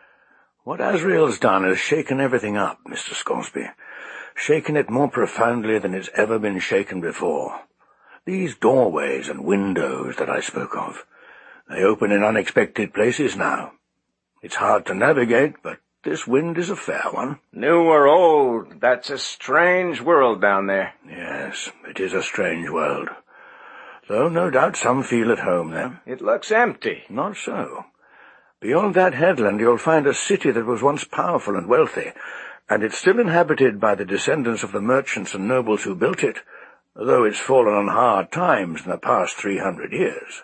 What Azrael's done has shaken everything up, Mister Scoresby. Shaken it more profoundly than it's ever been shaken before. These doorways and windows that I spoke of, they open in unexpected places now. It's hard to navigate, but this wind is a fair one. New or old, that's a strange world down there. Yes, it is a strange world. Though no doubt some feel at home there. It looks empty. Not so. Beyond that headland you'll find a city that was once powerful and wealthy, and it's still inhabited by the descendants of the merchants and nobles who built it, though it's fallen on hard times in the past three hundred years.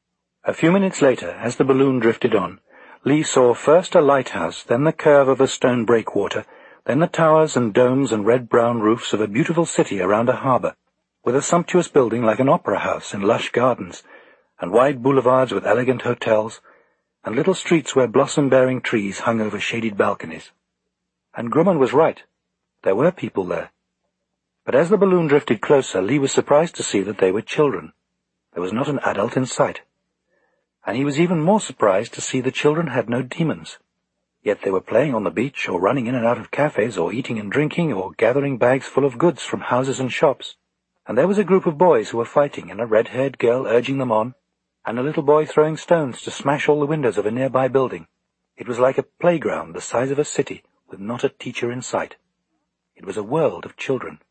A few minutes later, as the balloon drifted on, Lee saw first a lighthouse, then the curve of a stone breakwater, then the towers and domes and red-brown roofs of a beautiful city around a harbour, with a sumptuous building like an opera house in lush gardens, and wide boulevards with elegant hotels, and little streets where blossom-bearing trees hung over shaded balconies. And Grumman was right. There were people there. But as the balloon drifted closer, Lee was surprised to see that they were children. There was not an adult in sight. And he was even more surprised to see the children had no demons. Yet they were playing on the beach, or running in and out of cafes, or eating and drinking, or gathering bags full of goods from houses and shops. And there was a group of boys who were fighting, and a red-haired girl urging them on, and a little boy throwing stones to smash all the windows of a nearby building. It was like a playground the size of a city, with not a teacher in sight. It was a world of children.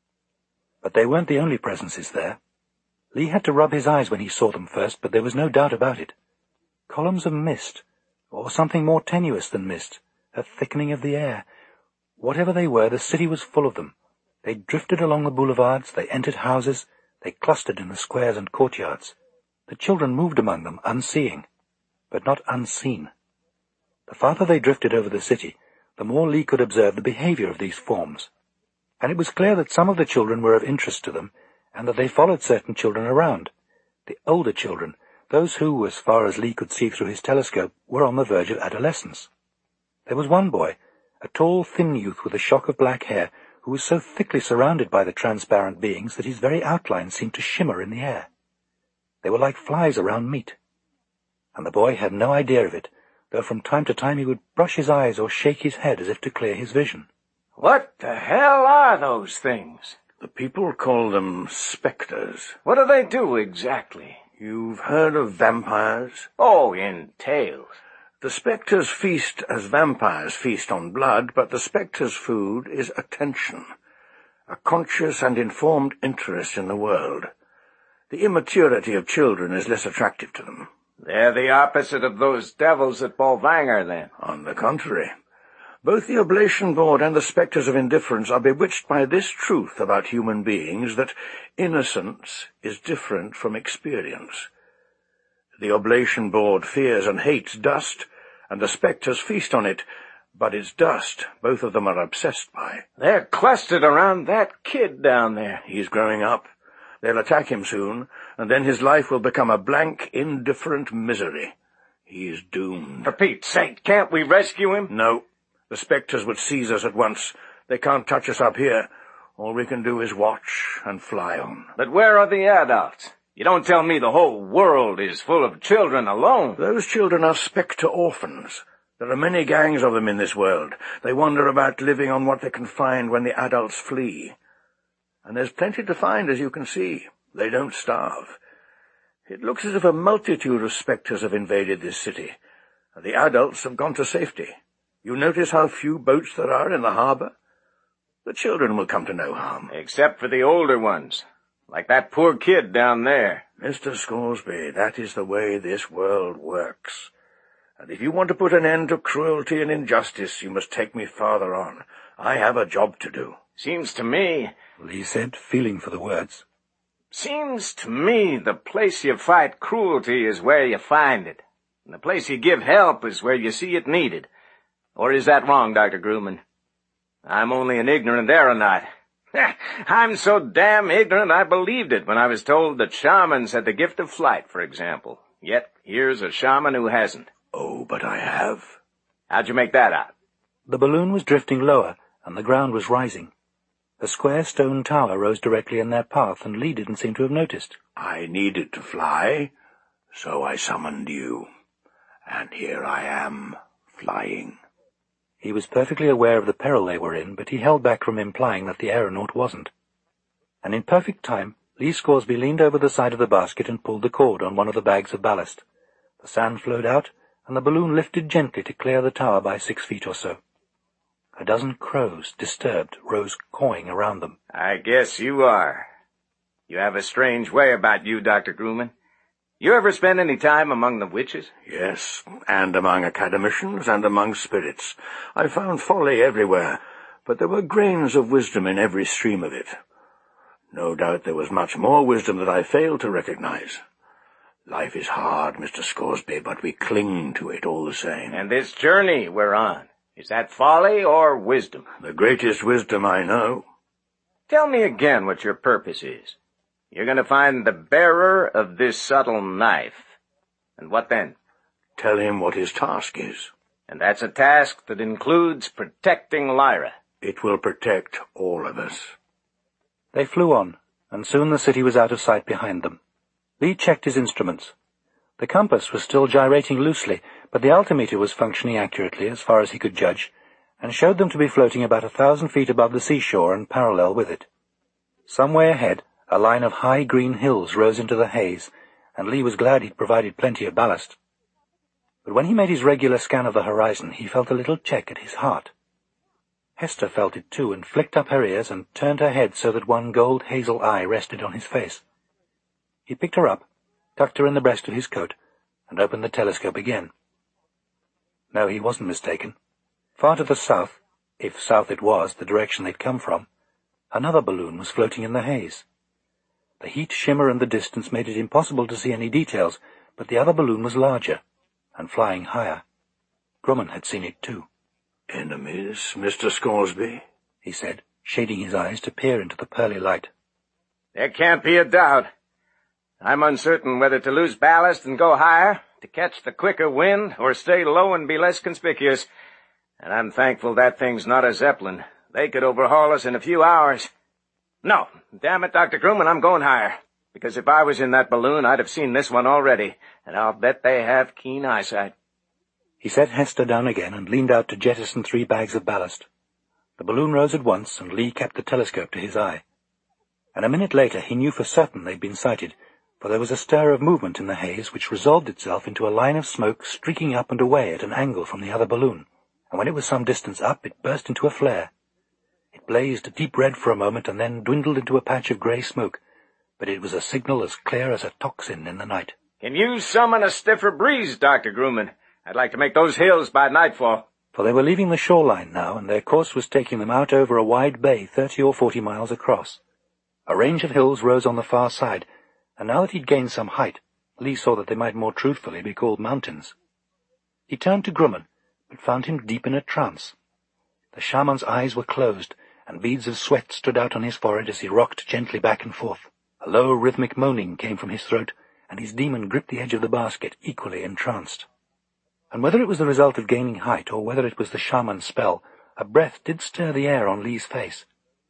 But they weren't the only presences there. Lee had to rub his eyes when he saw them first, but there was no doubt about it. Columns of mist, or something more tenuous than mist, a thickening of the air. Whatever they were, the city was full of them. They drifted along the boulevards, they entered houses, they clustered in the squares and courtyards. The children moved among them, unseeing, but not unseen. The farther they drifted over the city, the more Lee could observe the behavior of these forms. And it was clear that some of the children were of interest to them, and that they followed certain children around. The older children, those who, as far as Lee could see through his telescope, were on the verge of adolescence. There was one boy, a tall, thin youth with a shock of black hair, who was so thickly surrounded by the transparent beings that his very outlines seemed to shimmer in the air. They were like flies around meat. And the boy had no idea of it, though from time to time he would brush his eyes or shake his head as if to clear his vision. What the hell are those things? The people call them spectres. What do they do exactly? You've heard of vampires? Oh, in tales. The spectres feast as vampires feast on blood, but the spectres' food is attention, a conscious and informed interest in the world. The immaturity of children is less attractive to them. They're the opposite of those devils at Bolvangar, then. On the contrary. Both the Oblation Board and the Spectres of Indifference are bewitched by this truth about human beings, that innocence is different from experience. The Oblation Board fears and hates dust, and the Spectres feast on it, but it's dust both of them are obsessed by. They're clustered around that kid down there. He's growing up. They'll attack him soon, and then his life will become a blank, indifferent misery. He's doomed. For Pete's sake, can't we rescue him? No. The spectres would seize us at once. They can't touch us up here. All we can do is watch and fly on. But where are the adults? You don't tell me the whole world is full of children alone. Those children are spectre orphans. There are many gangs of them in this world. They wander about living on what they can find when the adults flee. And there's plenty to find, as you can see. They don't starve. It looks as if a multitude of spectres have invaded this city, and the adults have gone to safety. You notice how few boats there are in the harbour? The children will come to no harm. Except for the older ones, like that poor kid down there. Mister Scoresby, that is the way this world works. And if you want to put an end to cruelty and injustice, you must take me farther on. I have a job to do. Seems to me, Lee said, feeling for the words. Seems to me the place you fight cruelty is where you find it, and the place you give help is where you see it needed. Or is that wrong, Doctor Grumman? I'm only an ignorant aeronaut. I'm so damn ignorant I believed it when I was told that shamans had the gift of flight, for example. Yet here's a shaman who hasn't. Oh, but I have. How'd you make that out? The balloon was drifting lower, and the ground was rising. The square stone tower rose directly in their path, and Lee didn't seem to have noticed. I needed to fly, so I summoned you. And here I am, flying. He was perfectly aware of the peril they were in, but he held back from implying that the aeronaut wasn't. And in perfect time, Lee Scoresby leaned over the side of the basket and pulled the cord on one of the bags of ballast. The sand flowed out, and the balloon lifted gently to clear the tower by six feet or so. A dozen crows, disturbed, rose cawing around them. I guess you are. You have a strange way about you, Doctor Grumman. You ever spend any time among the witches? Yes, and among academicians and among spirits. I found folly everywhere, but there were grains of wisdom in every stream of it. No doubt there was much more wisdom that I failed to recognize. Life is hard, Mister Scoresby, but we cling to it all the same. And this journey we're on, is that folly or wisdom? The greatest wisdom I know. Tell me again what your purpose is. You're going to find the bearer of this subtle knife. And what then? Tell him what his task is. And that's a task that includes protecting Lyra. It will protect all of us. They flew on, and soon the city was out of sight behind them. Lee checked his instruments. The compass was still gyrating loosely, but the altimeter was functioning accurately as far as he could judge, and showed them to be floating about a thousand feet above the seashore and parallel with it. Some way ahead, a line of high green hills rose into the haze, and Lee was glad he'd provided plenty of ballast. But when he made his regular scan of the horizon, he felt a little check at his heart. Hester felt it too, and flicked up her ears and turned her head so that one gold hazel eye rested on his face. He picked her up, tucked her in the breast of his coat, and opened the telescope again. No, he wasn't mistaken. Far to the south, if south it was, the direction they'd come from, another balloon was floating in the haze. The heat shimmer and the distance made it impossible to see any details, but the other balloon was larger, and flying higher. Grumman had seen it too. "Enemies, Mister Scoresby?" he said, shading his eyes to peer into the pearly light. There can't be a doubt. I'm uncertain whether to lose ballast and go higher, to catch the quicker wind, or stay low and be less conspicuous. And I'm thankful that thing's not a Zeppelin. They could overhaul us in a few hours. No, damn it, Doctor Grumman, I'm going higher. Because if I was in that balloon, I'd have seen this one already, and I'll bet they have keen eyesight. He set Hester down again and leaned out to jettison three bags of ballast. The balloon rose at once, and Lee kept the telescope to his eye. And a minute later he knew for certain they'd been sighted, for there was a stir of movement in the haze which resolved itself into a line of smoke streaking up and away at an angle from the other balloon, and when it was some distance up it burst into a flare. It blazed deep red for a moment and then dwindled into a patch of grey smoke, but it was a signal as clear as a tocsin in the night. Can you summon a stiffer breeze, Doctor Grumman? I'd like to make those hills by nightfall. For they were leaving the shoreline now, and their course was taking them out over a wide bay thirty or forty miles across. A range of hills rose on the far side, and now that he'd gained some height, Lee saw that they might more truthfully be called mountains. He turned to Grumman, but found him deep in a trance. The shaman's eyes were closed, and beads of sweat stood out on his forehead as he rocked gently back and forth. A low rhythmic moaning came from his throat, and his demon gripped the edge of the basket, equally entranced. And whether it was the result of gaining height, or whether it was the shaman's spell, a breath did stir the air on Lee's face.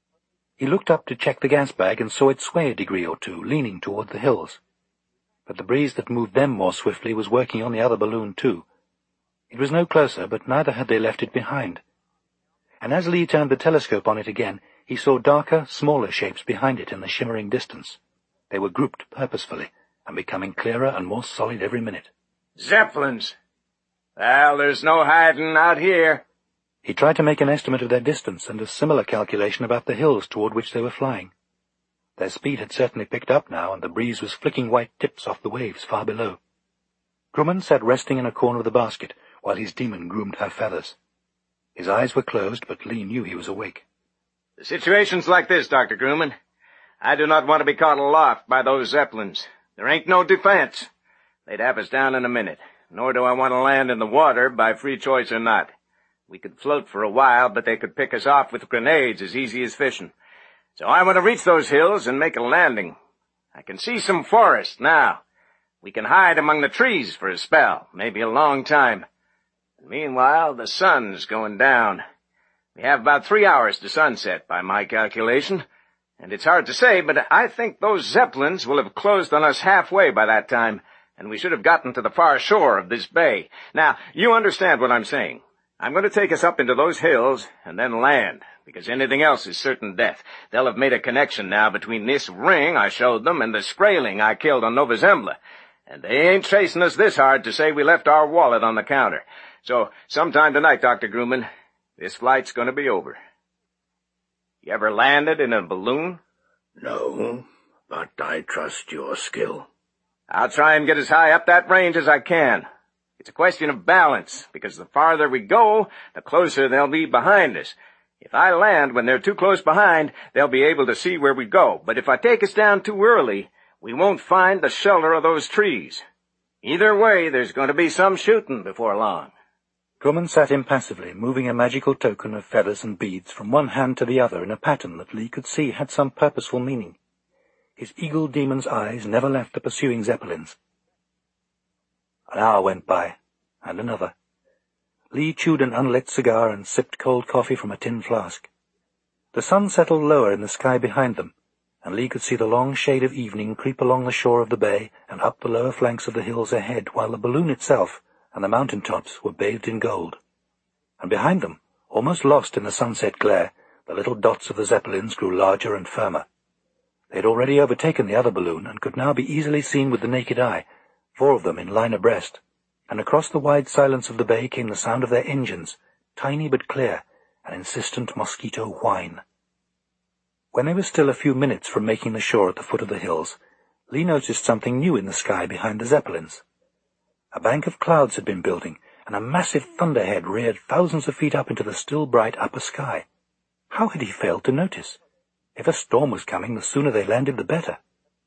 He looked up to check the gas bag and saw it sway a degree or two, leaning toward the hills. But the breeze that moved them more swiftly was working on the other balloon too. It was no closer, but neither had they left it behind. And as Lee turned the telescope on it again, he saw darker, smaller shapes behind it in the shimmering distance. They were grouped purposefully, and becoming clearer and more solid every minute. Zeppelins! Well, there's no hiding out here. He tried to make an estimate of their distance and a similar calculation about the hills toward which they were flying. Their speed had certainly picked up now, and the breeze was flicking white tips off the waves far below. Grumman sat resting in a corner of the basket, while his demon groomed her feathers. His eyes were closed, but Lee knew he was awake. The situation's like this, Doctor Grumman. I do not want to be caught aloft by those Zeppelins. There ain't no defense. They'd have us down in a minute. Nor do I want to land in the water by free choice or not. We could float for a while, but they could pick us off with grenades as easy as fishing. So I want to reach those hills and make a landing. I can see some forest now. We can hide among the trees for a spell, maybe a long time. And meanwhile, the sun's going down. We have about three hours to sunset, by my calculation. And it's hard to say, but I think those Zeppelins will have closed on us halfway by that time, and we should have gotten to the far shore of this bay. Now, you understand what I'm saying. I'm going to take us up into those hills and then land, because anything else is certain death. They'll have made a connection now between this ring I showed them and the Skraeling I killed on Nova Zembla. And they ain't chasing us this hard to say we left our wallet on the counter. So, sometime tonight, Doctor Grumman, this flight's going to be over. You ever landed in a balloon? No, but I trust your skill. I'll try and get as high up that range as I can. It's a question of balance, because the farther we go, the closer they'll be behind us. If I land when they're too close behind, they'll be able to see where we go. But if I take us down too early, we won't find the shelter of those trees. Either way, there's going to be some shooting before long. Grumman sat impassively, moving a magical token of feathers and beads from one hand to the other in a pattern that Lee could see had some purposeful meaning. His eagle demon's eyes never left the pursuing Zeppelins. An hour went by, and another. Lee chewed an unlit cigar and sipped cold coffee from a tin flask. The sun settled lower in the sky behind them, and Lee could see the long shade of evening creep along the shore of the bay and up the lower flanks of the hills ahead, while the balloon itself and the mountain tops were bathed in gold. And behind them, almost lost in the sunset glare, the little dots of the Zeppelins grew larger and firmer. They had already overtaken the other balloon and could now be easily seen with the naked eye, four of them in line abreast, and across the wide silence of the bay came the sound of their engines, tiny but clear, an insistent mosquito whine. When they were still a few minutes from making the shore at the foot of the hills, Lee noticed something new in the sky behind the Zeppelins. A bank of clouds had been building, and a massive thunderhead reared thousands of feet up into the still bright upper sky. How had he failed to notice? If a storm was coming, the sooner they landed the better.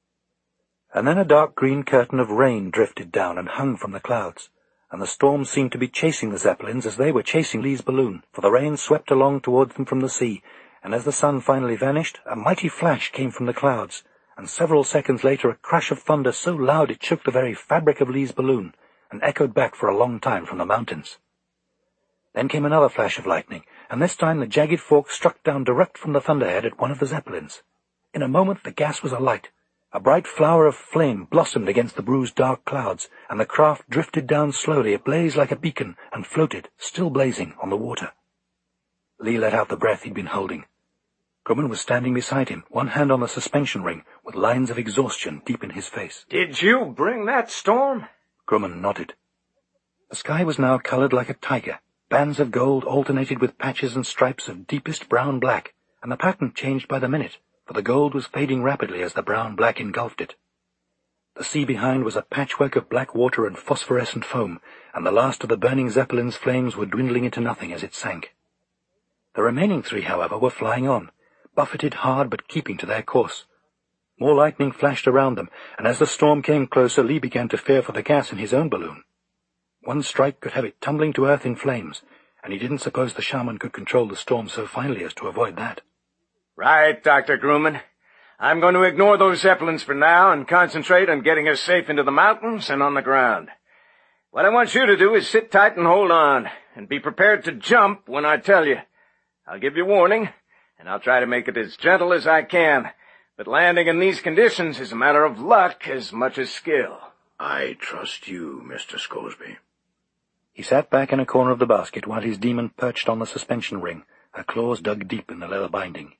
And then a dark green curtain of rain drifted down and hung from the clouds, and the storm seemed to be chasing the Zeppelins as they were chasing Lee's balloon, for the rain swept along towards them from the sea, and as the sun finally vanished, a mighty flash came from the clouds, and several seconds later a crash of thunder so loud it shook the very fabric of Lee's balloon, and echoed back for a long time from the mountains. Then came another flash of lightning, and this time the jagged fork struck down direct from the thunderhead at one of the Zeppelins. In a moment the gas was alight. A bright flower of flame blossomed against the bruised dark clouds, and the craft drifted down slowly, ablaze like a beacon, and floated, still blazing, on the water. Lee let out the breath he'd been holding. Grumman was standing beside him, one hand on the suspension ring, with lines of exhaustion deep in his face. Did you bring that storm? Grumman nodded. The sky was now coloured like a tiger. Bands of gold alternated with patches and stripes of deepest brown-black, and the pattern changed by the minute, for the gold was fading rapidly as the brown-black engulfed it. The sea behind was a patchwork of black water and phosphorescent foam, and the last of the burning Zeppelin's flames were dwindling into nothing as it sank. The remaining three, however, were flying on, buffeted hard but keeping to their course. More lightning flashed around them, and as the storm came closer, Lee began to fear for the gas in his own balloon. One strike could have it tumbling to earth in flames, and he didn't suppose the shaman could control the storm so finely as to avoid that. Right, Doctor Grumman. I'm going to ignore those Zeppelins for now and concentrate on getting us safe into the mountains and on the ground. What I want you to do is sit tight and hold on, and be prepared to jump when I tell you. I'll give you warning, and I'll try to make it as gentle as I can, but landing in these conditions is a matter of luck as much as skill. I trust you, Mister Scoresby. He sat back in a corner of the basket while his demon perched on the suspension ring, her claws dug deep in the leather binding.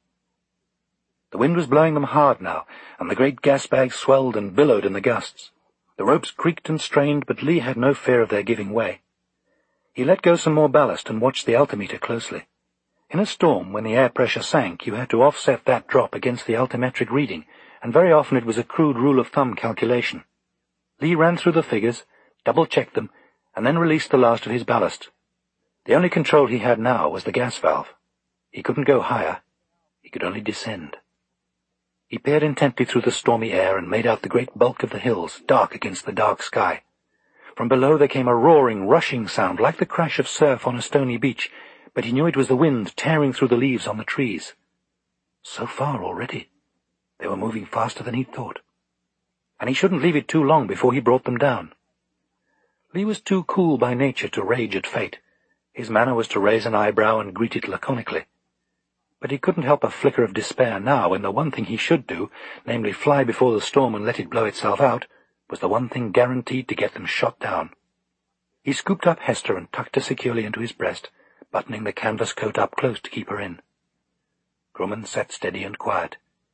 The wind was blowing them hard now, and the great gas bags swelled and billowed in the gusts. The ropes creaked and strained, but Lee had no fear of their giving way. He let go some more ballast and watched the altimeter closely. In a storm, when the air pressure sank, you had to offset that drop against the altimetric reading, and very often it was a crude rule-of-thumb calculation. Lee ran through the figures, double-checked them, and then released the last of his ballast. The only control he had now was the gas valve. He couldn't go higher. He could only descend. He peered intently through the stormy air and made out the great bulk of the hills, dark against the dark sky. From below there came a roaring, rushing sound like the crash of surf on a stony beach, but he knew it was the wind tearing through the leaves on the trees. So far already. They were moving faster than he'd thought. And he shouldn't leave it too long before he brought them down. Lee was too cool by nature to rage at fate. His manner was to raise an eyebrow and greet it laconically. But he couldn't help a flicker of despair now when the one thing he should do, namely fly before the storm and let it blow itself out, was the one thing guaranteed to get them shot down. He scooped up Hester and tucked her securely into his breast, buttoning the canvas coat up close to keep her in. Grumman sat steady and quiet.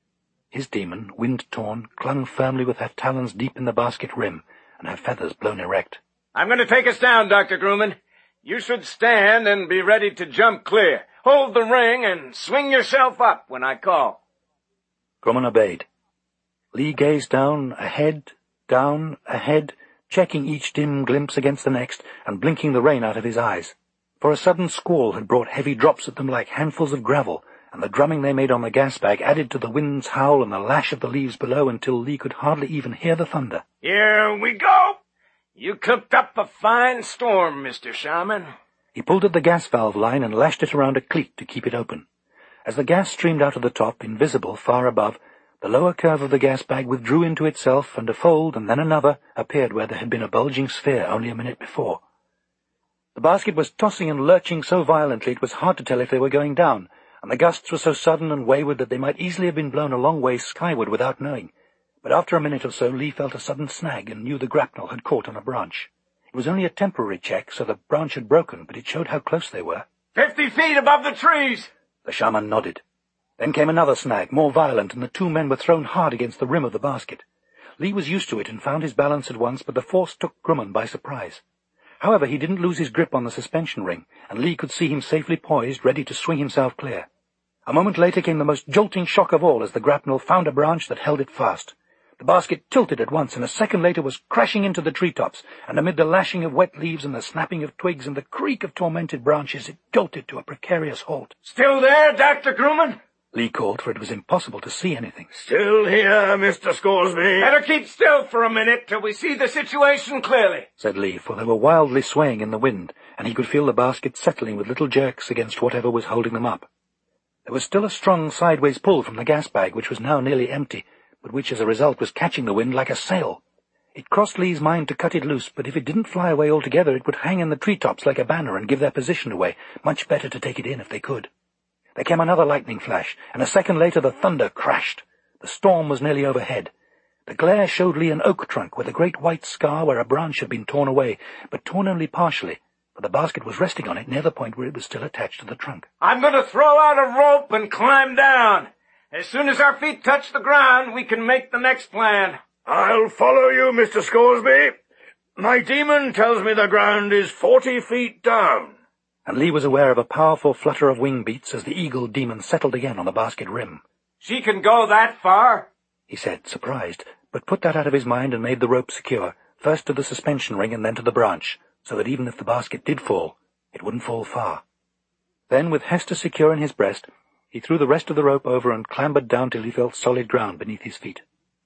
His demon, wind-torn, clung firmly with her talons deep in the basket rim, and her feathers blown erect. I'm going to take us down, Doctor Grumman. You should stand and be ready to jump clear. Hold the ring and swing yourself up when I call. Grumman obeyed. Lee gazed down, ahead, down, ahead, checking each dim glimpse against the next, and blinking the rain out of his eyes. For a sudden squall had brought heavy drops at them like handfuls of gravel, and the drumming they made on the gas bag added to the wind's howl and the lash of the leaves below until Lee could hardly even hear the thunder. Here we go! You cooked up a fine storm, Mister Shaman. He pulled at the gas valve line and lashed it around a cleat to keep it open. As the gas streamed out of the top, invisible far above, the lower curve of the gas bag withdrew into itself, and a fold, and then another, appeared where there had been a bulging sphere only a minute before. The basket was tossing and lurching so violently it was hard to tell if they were going down, and the gusts were so sudden and wayward that they might easily have been blown a long way skyward without knowing. But after a minute or so, Lee felt a sudden snag and knew the grapnel had caught on a branch. It was only a temporary check, so the branch had broken, but it showed how close they were. Fifty feet above the trees! The shaman nodded. Then came another snag, more violent, and the two men were thrown hard against the rim of the basket. Lee was used to it and found his balance at once, but the force took Grumman by surprise. However, he didn't lose his grip on the suspension ring, and Lee could see him safely poised, ready to swing himself clear. A moment later came the most jolting shock of all as the grapnel found a branch that held it fast. The basket tilted at once, and a second later was crashing into the treetops, and amid the lashing of wet leaves and the snapping of twigs and the creak of tormented branches, it jolted to a precarious halt. Still there, Doctor Grumman? Lee called, for it was impossible to see anything. Still here, Mister Scoresby. Better keep still for a minute till we see the situation clearly, said Lee, for they were wildly swaying in the wind, and he could feel the basket settling with little jerks against whatever was holding them up. There was still a strong sideways pull from the gas bag, which was now nearly empty, but which as a result was catching the wind like a sail. It crossed Lee's mind to cut it loose, but if it didn't fly away altogether, it would hang in the treetops like a banner and give their position away. Much better to take it in if they could. There came another lightning flash, and a second later the thunder crashed. The storm was nearly overhead. The glare showed Lee an oak trunk with a great white scar where a branch had been torn away, but torn only partially, for the basket was resting on it near the point where it was still attached to the trunk. I'm going to throw out a rope and climb down. As soon as our feet touch the ground, we can make the next plan. I'll follow you, Mister Scoresby. My demon tells me the ground is forty feet down. And Lee was aware of a powerful flutter of wing beats as the eagle demon settled again on the basket rim. She can go that far? He said, surprised, but put that out of his mind and made the rope secure, first to the suspension ring and then to the branch, so that even if the basket did fall, it wouldn't fall far. Then, with Hester secure in his breast, he threw the rest of the rope over and clambered down till he felt solid ground beneath his feet.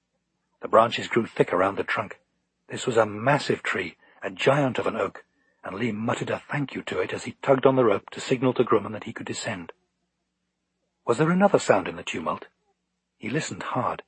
The branches grew thick around the trunk. This was a massive tree, a giant of an oak, and Lee muttered a thank you to it as he tugged on the rope to signal to Grumman that he could descend. Was there another sound in the tumult? He listened hard.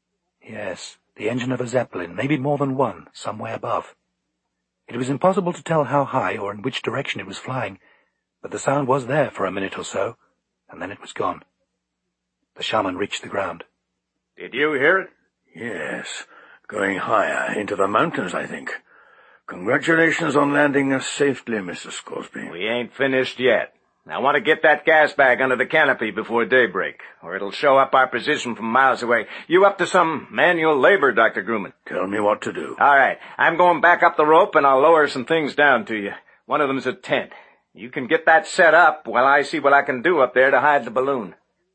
Yes, the engine of a zeppelin, maybe more than one, some way above. It was impossible to tell how high or in which direction it was flying, but the sound was there for a minute or so, and then it was gone. The shaman reached the ground. Did you hear it? Yes, going higher, into the mountains, I think. Congratulations on landing us safely, Mister Scoresby. We ain't finished yet. I want to get that gas bag under the canopy before daybreak, or it'll show up our position from miles away. You up to some manual labor, Doctor Grumman? Tell me what to do. All right. I'm going back up the rope, and I'll lower some things down to you. One of them's a tent. You can get that set up while I see what I can do up there to hide the balloon.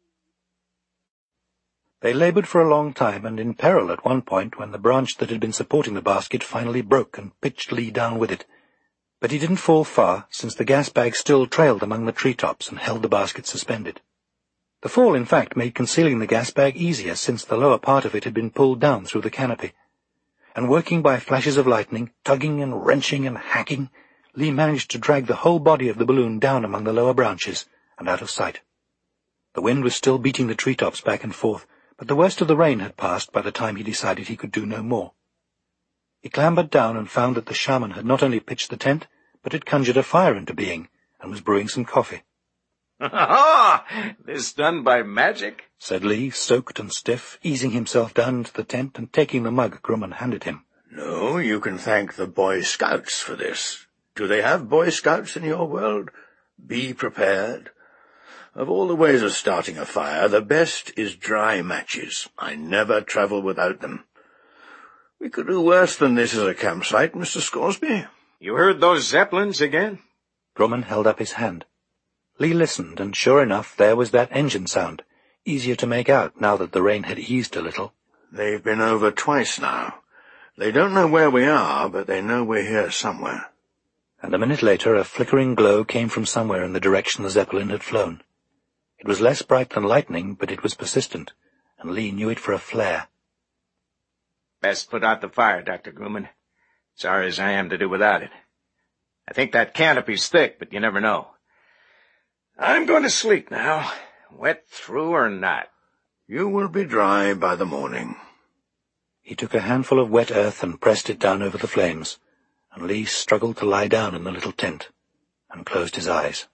They labored for a long time, and in peril at one point when the branch that had been supporting the basket finally broke and pitched Lee down with it. But he didn't fall far, since the gas bag still trailed among the treetops and held the basket suspended. The fall, in fact, made concealing the gas bag easier, since the lower part of it had been pulled down through the canopy. And working by flashes of lightning, tugging and wrenching and hacking, Lee managed to drag the whole body of the balloon down among the lower branches and out of sight. The wind was still beating the treetops back and forth, but the worst of the rain had passed by the time he decided he could do no more. He clambered down and found that the shaman had not only pitched the tent, but had conjured a fire into being and was brewing some coffee. "Ah, this done by magic?" said Lee, soaked and stiff, easing himself down into the tent and taking the mug Grumman handed him. No, you can thank the Boy Scouts for this. Do they have Boy Scouts in your world? Be prepared. Of all the ways of starting a fire, the best is dry matches. I never travel without them. We could do worse than this as a campsite, Mister Scoresby. You heard those Zeppelins again? Grumman held up his hand. Lee listened, and sure enough, there was that engine sound, easier to make out now that the rain had eased a little. They've been over twice now. They don't know where we are, but they know we're here somewhere. And a minute later a flickering glow came from somewhere in the direction the Zeppelin had flown. It was less bright than lightning, but it was persistent, and Lee knew it for a flare. Best put out the fire, Doctor Grumman. Sorry as I am to do without it. I think that canopy's thick, but you never know. I'm going to sleep now, wet through or not. You will be dry by the morning. He took a handful of wet earth and pressed it down over the flames, and Lee struggled to lie down in the little tent and closed his eyes.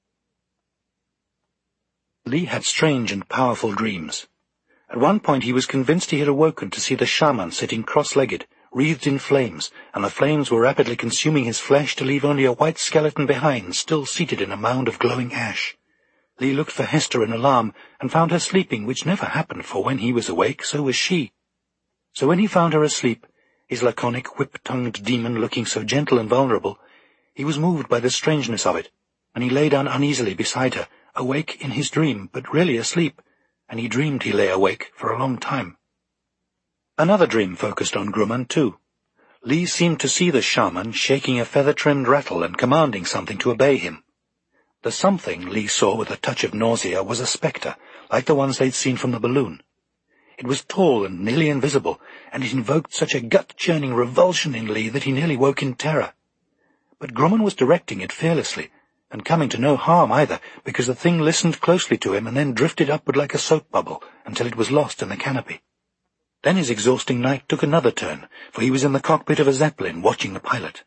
Lee had strange and powerful dreams. At one point he was convinced he had awoken to see the shaman sitting cross-legged, wreathed in flames, and the flames were rapidly consuming his flesh to leave only a white skeleton behind, still seated in a mound of glowing ash. Lee looked for Hester in alarm, and found her sleeping, which never happened, for when he was awake, so was she. So when he found her asleep, his laconic, whip-tongued demon looking so gentle and vulnerable, he was moved by the strangeness of it, and he lay down uneasily beside her, awake in his dream, but really asleep, and he dreamed he lay awake for a long time. Another dream focused on Grumman, too. Lee seemed to see the shaman shaking a feather-trimmed rattle and commanding something to obey him. The something, Lee saw with a touch of nausea, was a spectre, like the ones they'd seen from the balloon. It was tall and nearly invisible, and it invoked such a gut-churning revulsion in Lee that he nearly woke in terror. But Grumman was directing it fearlessly, and coming to no harm either, because the thing listened closely to him and then drifted upward like a soap bubble until it was lost in the canopy. Then his exhausting night took another turn, for he was in the cockpit of a Zeppelin watching the pilot.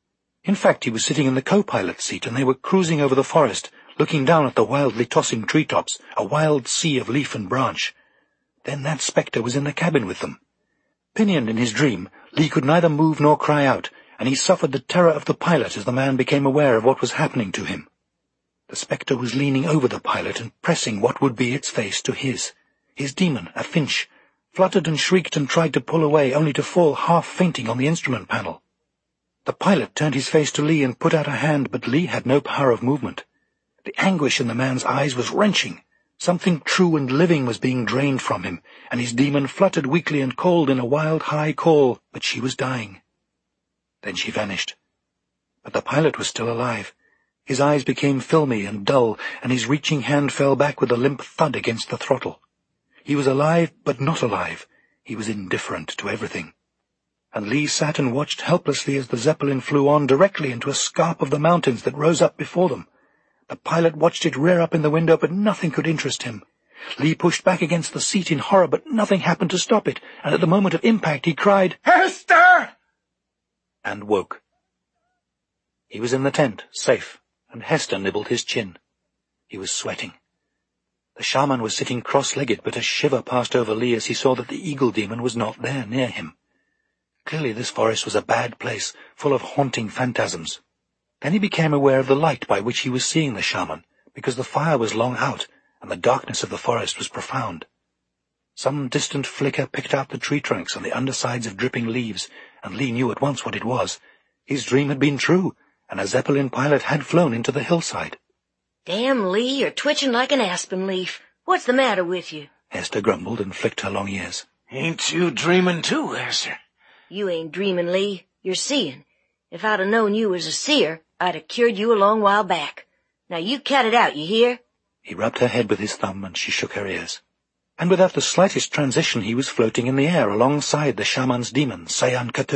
In fact, he was sitting in the co-pilot's seat, and they were cruising over the forest, looking down at the wildly tossing treetops, a wild sea of leaf and branch. Then that spectre was in the cabin with them. Pinioned in his dream, Lee could neither move nor cry out, and he suffered the terror of the pilot as the man became aware of what was happening to him. The spectre was leaning over the pilot and pressing what would be its face to his. His demon, a finch, fluttered and shrieked and tried to pull away, only to fall half-fainting on the instrument panel. The pilot turned his face to Lee and put out a hand, but Lee had no power of movement. The anguish in the man's eyes was wrenching. Something true and living was being drained from him, and his demon fluttered weakly and called in a wild high call, but she was dying. Then she vanished. But the pilot was still alive. His eyes became filmy and dull, and his reaching hand fell back with a limp thud against the throttle. He was alive, but not alive. He was indifferent to everything. And Lee sat and watched helplessly as the Zeppelin flew on directly into a scarp of the mountains that rose up before them. The pilot watched it rear up in the window, but nothing could interest him. Lee pushed back against the seat in horror, but nothing happened to stop it, and at the moment of impact he cried, "Hester!" and woke. He was in the tent, safe, and Hester nibbled his chin. He was sweating. The shaman was sitting cross-legged, but a shiver passed over Lee as he saw that the eagle demon was not there near him. Clearly this forest was a bad place, full of haunting phantasms. Then he became aware of the light by which he was seeing the shaman, because the fire was long out, and the darkness of the forest was profound. Some distant flicker picked out the tree trunks and the undersides of dripping leaves, and Lee knew at once what it was. His dream had been true, and a Zeppelin pilot had flown into the hillside. "Damn, Lee, you're twitching like an aspen leaf. What's the matter with you?" Hester grumbled and flicked her long ears. Ain't you dreaming too, Hester? "You ain't dreaming, Lee. You're seeing. If I'd have known you was a seer, I'd have cured you a long while back. Now you cut it out, you hear?" He rubbed her head with his thumb, and she shook her ears. And without the slightest transition he was floating in the air alongside the shaman's demon, Sayan Katu.